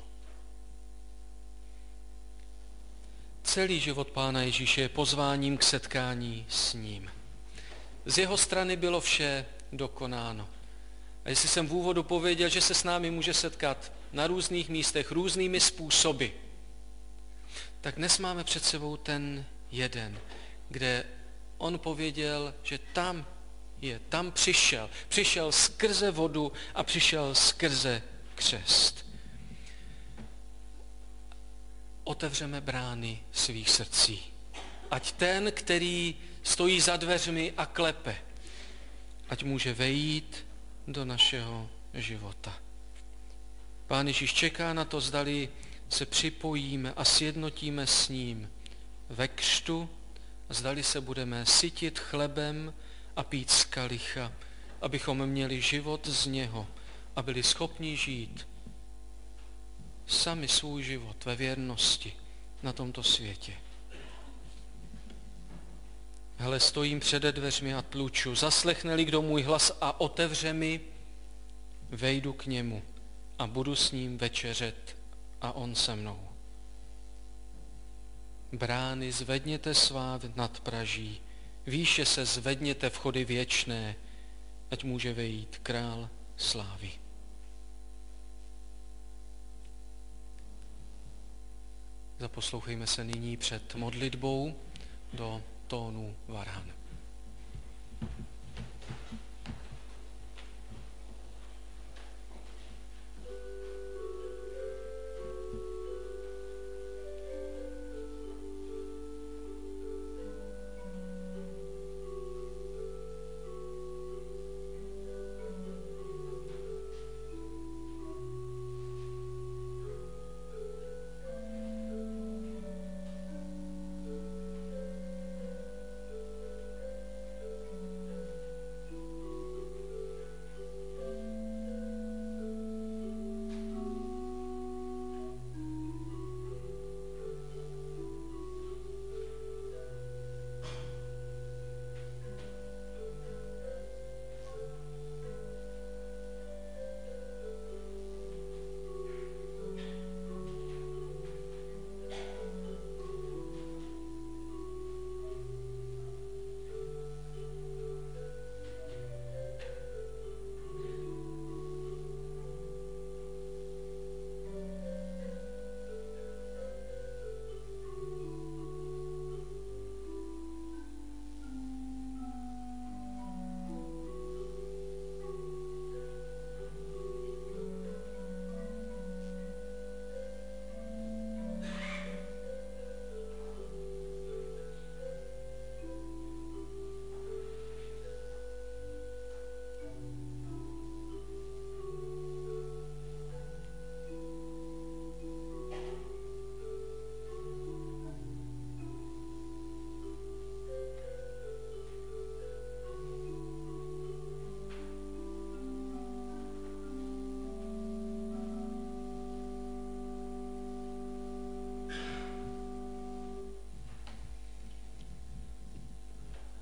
Celý život Pána Ježíše je pozváním k setkání s ním. Z jeho strany bylo vše dokonáno. A jestli jsem v úvodu pověděl, že se s námi může setkat na různých místech, různými způsoby, tak dnes máme před sebou ten jeden, kde on pověděl, že tam je, tam přišel. Přišel skrze vodu a přišel skrze křest. Otevřeme brány svých srdcí. Ať ten, který stojí za dveřmi a klepe, ať může vejít do našeho života. Pán Ježíš čeká na to, zdali se připojíme a sjednotíme s ním ve křtu, a zdali se budeme sytit chlebem a pít z kalicha, abychom měli život z něho a byli schopni žít sami svůj život ve věrnosti na tomto světě. Hele, stojím před dveřmi a tluču, zaslechne-li kdo můj hlas a otevře mi, vejdu k němu a budu s ním večeřet a on se mnou. Brány zvedněte svá nad praží, výše se zvedněte vchody věčné, ať může vejít král slávy. Zaposlouchejme se nyní před modlitbou do tónu varhan.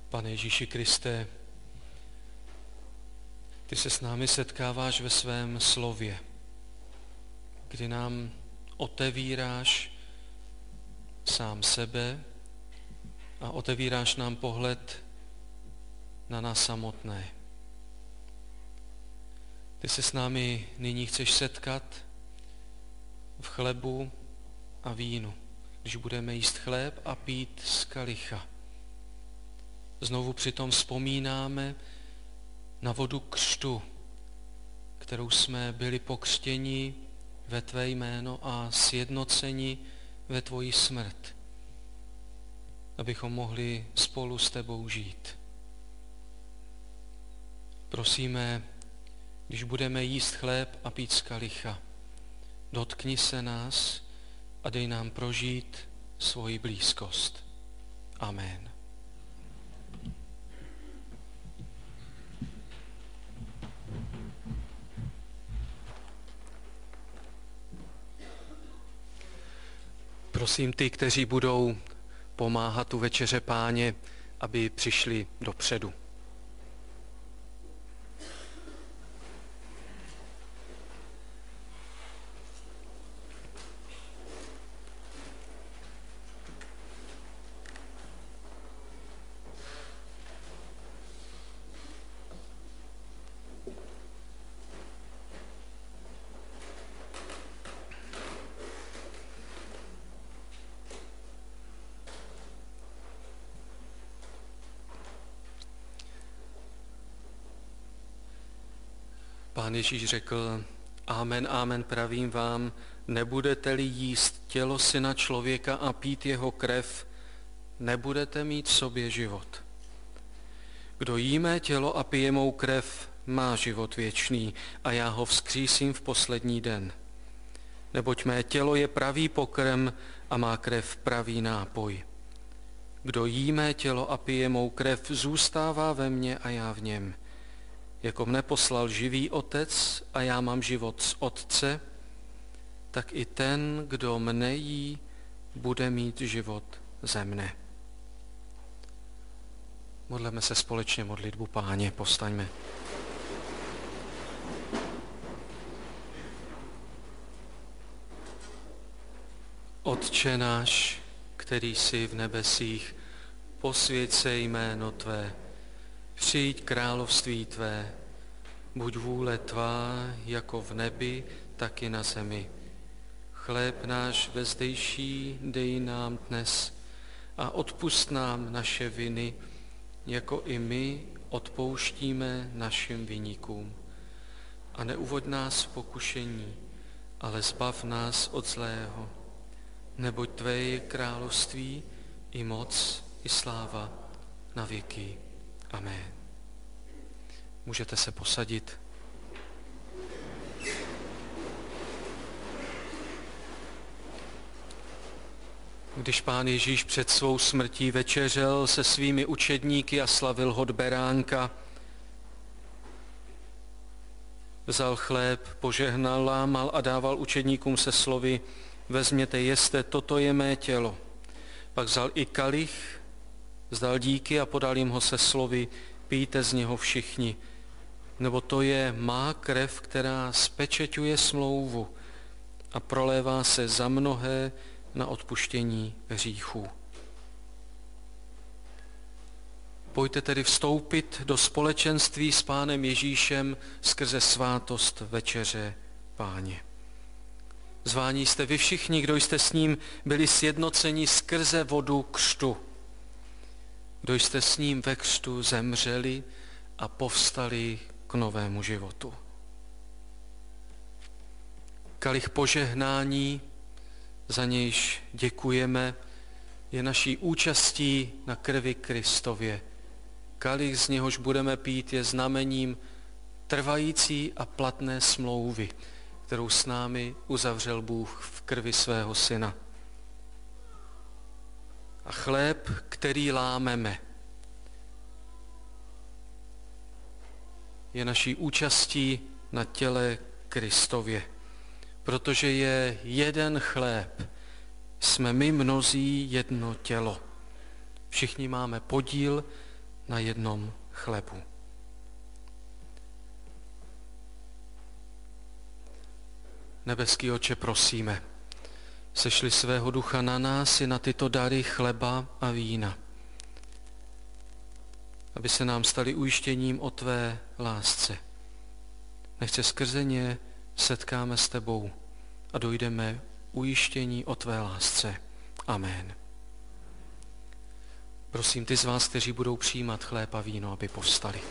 Pane Ježíši Kriste, ty se s námi setkáváš ve svém slově, kdy nám otevíráš sám sebe a otevíráš nám pohled na nás samotné. Ty se s námi nyní chceš setkat v chlebu a vínu, když budeme jíst chléb a pít z kalicha. Znovu přitom vzpomínáme na vodu křtu, kterou jsme byli pokřtěni ve tvé jméno a sjednoceni ve tvoji smrt, abychom mohli spolu s tebou žít. Prosíme, když budeme jíst chléb a pít z kalicha, dotkni se nás a dej nám prožít svoji blízkost. Amen. Prosím ty, kteří budou pomáhat u večeře Páně, aby přišli dopředu. Pán Ježíš řekl, amen, amen, pravím vám, nebudete-li jíst tělo Syna člověka a pít jeho krev, nebudete mít v sobě život. Kdo jí mé tělo a pije mou krev, má život věčný a já ho vzkřísím v poslední den. Neboť mé tělo je pravý pokrm a má krev pravý nápoj. Kdo jí mé tělo a pije mou krev, zůstává ve mně a já v něm. Jako mne poslal živý Otec a já mám život z Otce, tak i ten, kdo mne jí, bude mít život ze mne. Modleme se společně modlitbu Páně, povstaňme. Otče náš, který jsi v nebesích, posvěť se jméno tvé, přijď království tvé, buď vůle tvá jako v nebi, tak i na zemi. Chléb náš vezdejší dej nám dnes a odpusť nám naše viny, jako i my odpouštíme našim viníkům. A neuvoď nás v pokušení, ale zbav nás od zlého. Neboť tvé je království, i moc, i sláva na věky. Amen. Můžete se posadit. Když Pán Ježíš před svou smrtí večeřel se svými učedníky a slavil hod beránka, vzal chléb, požehnal, lámal a dával učedníkům se slovy, vezměte, jeste, toto je mé tělo. Pak vzal i kalich, vzdal díky a podal jim ho se slovy, pijte z něho všichni, nebo to je má krev, která spečeťuje smlouvu a prolévá se za mnohé na odpuštění hříchů. Pojďte tedy vstoupit do společenství s Pánem Ježíšem skrze svátost večeře Páně. Zváni jste vy všichni, kdo jste s ním byli sjednoceni skrze vodu křtu. Kdo jste s ním ve křtu zemřeli a povstali k novému životu. Kalich požehnání, za nějž děkujeme, je naší účastí na krvi Kristově. Kalich, z něhož budeme pít, je znamením trvající a platné smlouvy, kterou s námi uzavřel Bůh v krvi svého Syna. A chléb, který lámeme, je naší účastí na těle Kristově. Protože je jeden chléb, jsme my mnozí jedno tělo. Všichni máme podíl na jednom chlebu. Nebeský Otče, prosíme, sešli svého ducha na nás i na tyto dary chleba a vína, aby se nám stali ujištěním o tvé lásce. Nech se skrze ně setkáme s tebou a dojdeme ujištění o tvé lásce. Amen. Prosím ty z vás, kteří budou přijímat chléb a víno, aby povstali.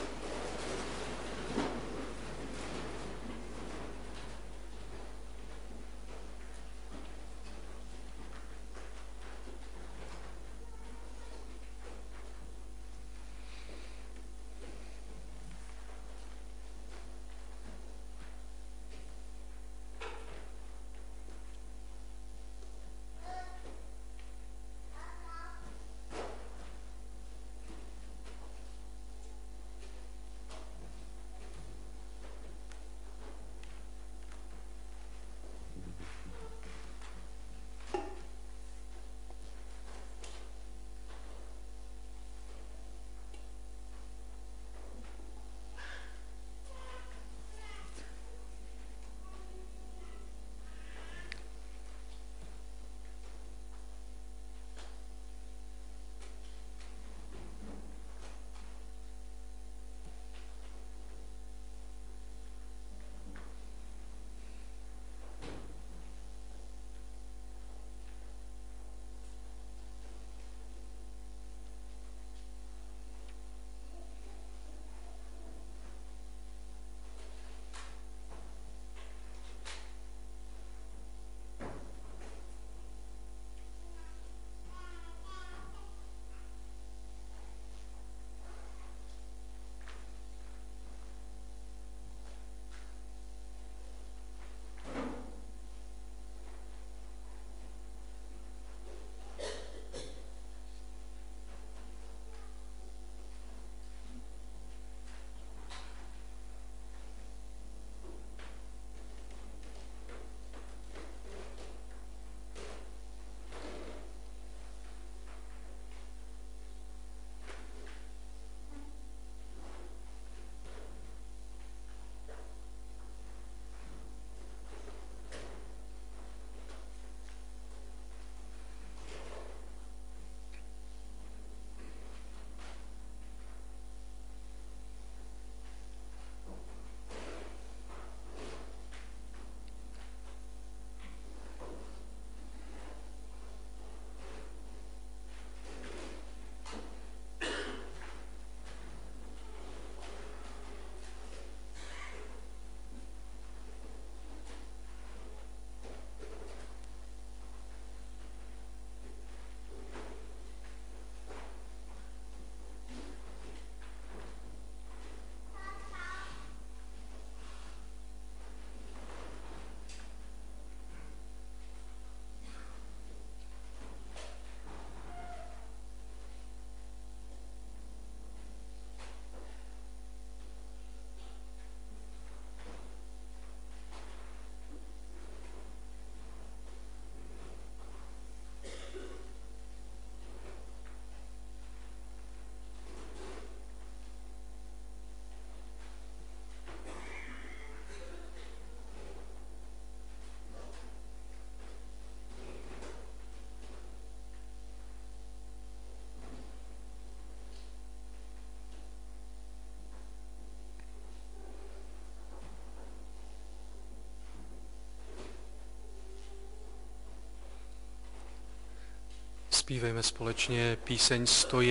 Zpívejme společně píseň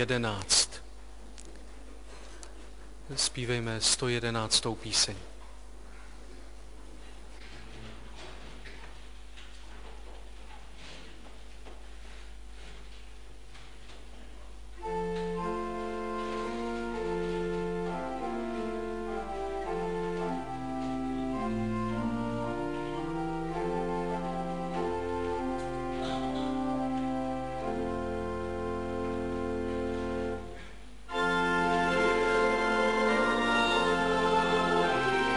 111. Zpívejme 111. píseň. Amen.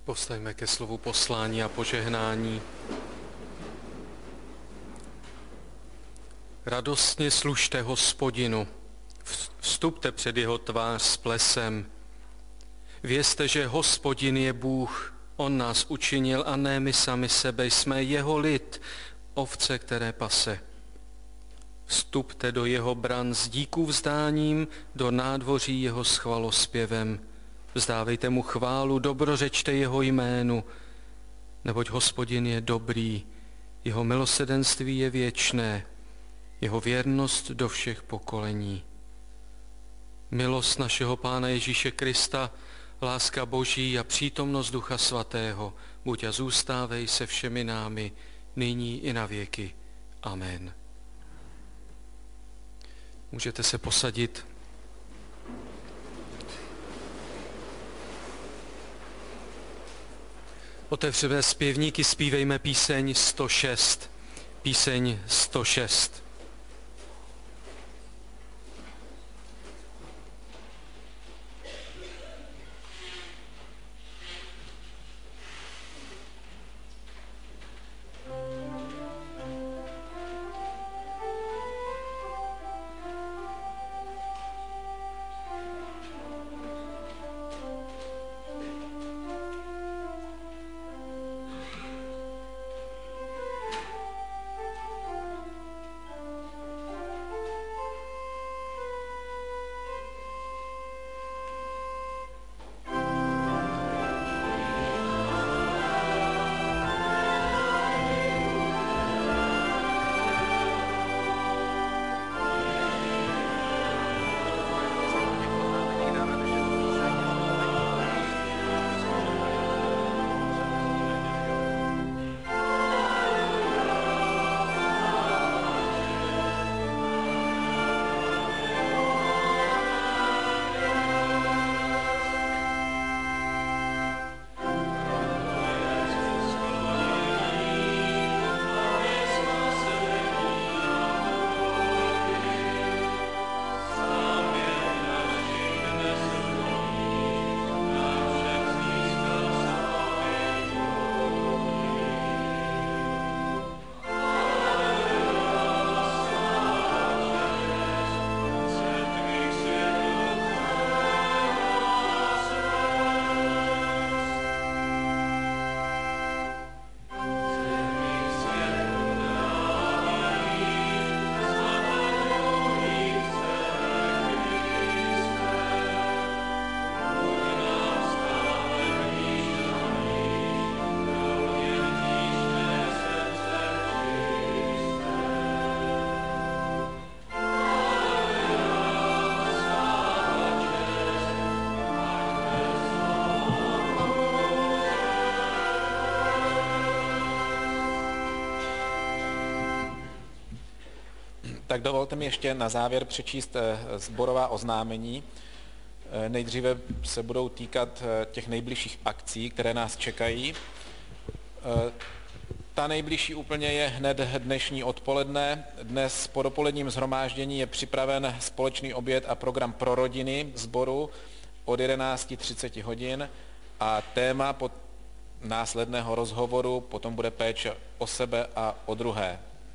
Povstaňme ke slovu poslání a požehnání. Radostně služte Hospodinu, vstupte před jeho tvář s plesem. Vězte, že Hospodin je Bůh, on nás učinil a ne my sami sebe, jsme jeho lid, ovce, které pase. Vstupte do jeho bran s díků vzdáním, do nádvoří jeho s chvalospěvem. Vzdávejte mu chválu, dobrořečte jeho jménu, neboť Hospodin je dobrý, jeho milosrdenství je věčné, jeho věrnost do všech pokolení. Milost našeho Pána Ježíše Krista, láska Boží a přítomnost Ducha Svatého, buď a zůstávej se všemi námi, nyní i na věky. Amen. Můžete se posadit. Otevřeme zpěvníky, zpívejme píseň 106. Píseň 106. Tak dovolte mi ještě na závěr přečíst sborová oznámení. Nejdříve se budou týkat těch nejbližších akcí, které nás čekají. Ta nejbližší úplně je hned dnešní odpoledne. Dnes po dopoledním shromáždění je připraven společný oběd a program pro rodiny sboru od 11:30 hodin a téma pod následného rozhovoru potom bude péče o sebe a o druhé.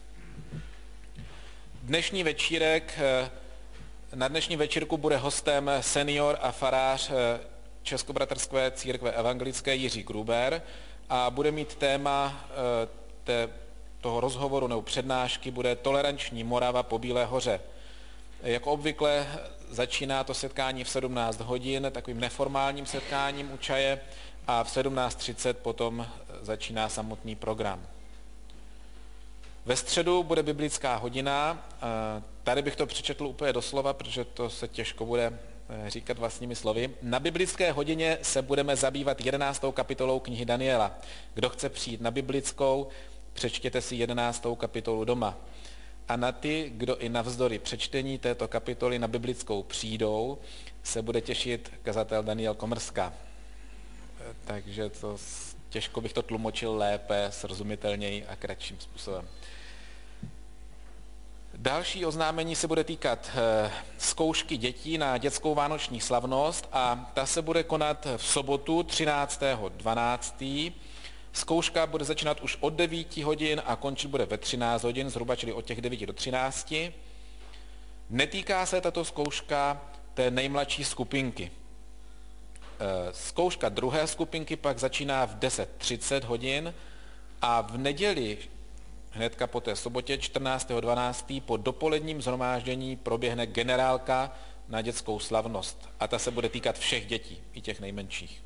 Dnešní večírek, na dnešní večírku bude hostem senior a farář Českobratrské církve evangelické Jiří Gruber a bude mít téma toho rozhovoru nebo přednášky bude toleranční Morava po Bílé hoře. Jako obvykle začíná to setkání v 17 hodin takovým neformálním setkáním u čaje a v 17:30 potom začíná samotný program. Ve středu bude biblická hodina, tady bych to přečetl úplně doslova, protože to se těžko bude říkat vlastními slovy. Na biblické hodině se budeme zabývat 11. kapitolou knihy Daniela. Kdo chce přijít na biblickou, přečtěte si 11. kapitolu doma. A na ty, kdo i navzdory přečtení této kapitoly na biblickou přijdou, se bude těšit kazatel Daniel Komrska. Takže to těžko bych to tlumočil lépe, srozumitelněji a kratším způsobem. Další oznámení se bude týkat zkoušky dětí na dětskou vánoční slavnost a ta se bude konat v sobotu 13.12. Zkouška bude začínat už od 9 hodin a končit bude ve 13 hodin, zhruba čili od těch 9 do 13. Netýká se tato zkouška té nejmladší skupinky. Zkouška druhé skupinky pak začíná v 10:30 hodin a v neděli hnedka po té sobotě 14.12. po dopoledním shromáždění proběhne generálka na dětskou slavnost a ta se bude týkat všech dětí, i těch nejmenších.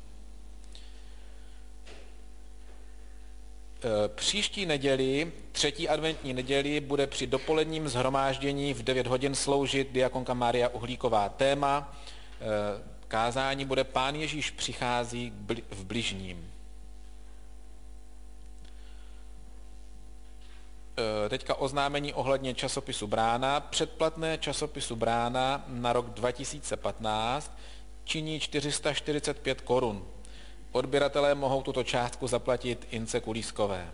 Příští neděli, 3. adventní neděli, bude při dopoledním shromáždění v 9 hodin sloužit diakonka Mária Uhlíková. Téma kázání bude Pán Ježíš přichází v bližním. Teďka oznámení ohledně časopisu Brána. Předplatné časopisu Brána na rok 2015 činí 445 korun. Odběratelé mohou tuto částku zaplatit Ince Kulískové.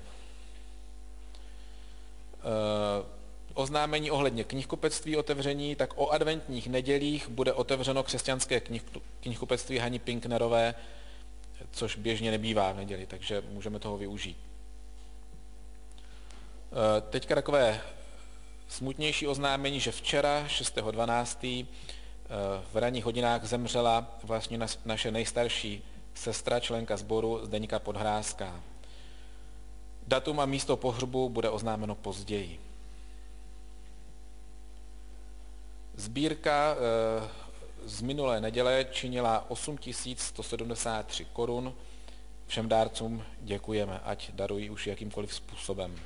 Oznámení ohledně knihkupectví otevření, tak o adventních nedělích bude otevřeno křesťanské knihkupectví Hani Pinknerové, což běžně nebývá v neděli, takže můžeme toho využít. Teďka takové smutnější oznámení, že včera 6.12. v ranních hodinách zemřela vlastně naše nejstarší sestra, členka sboru Zdeňka Podhrázká. Datum a místo pohřbu bude oznámeno později. Sbírka z minulé neděle činila 8 173 korun. Všem dárcům děkujeme, ať darují už jakýmkoliv způsobem.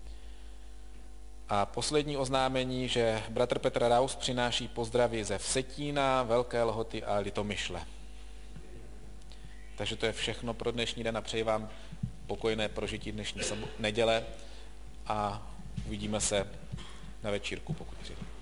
A poslední oznámení, že bratr Petr Raus přináší pozdravy ze Vsetína, Velké Lhoty a Litomyšle. Takže to je všechno pro dnešní den a přeji vám pokojné prožití dnešní neděle a uvidíme se na večírku, pokud přijde.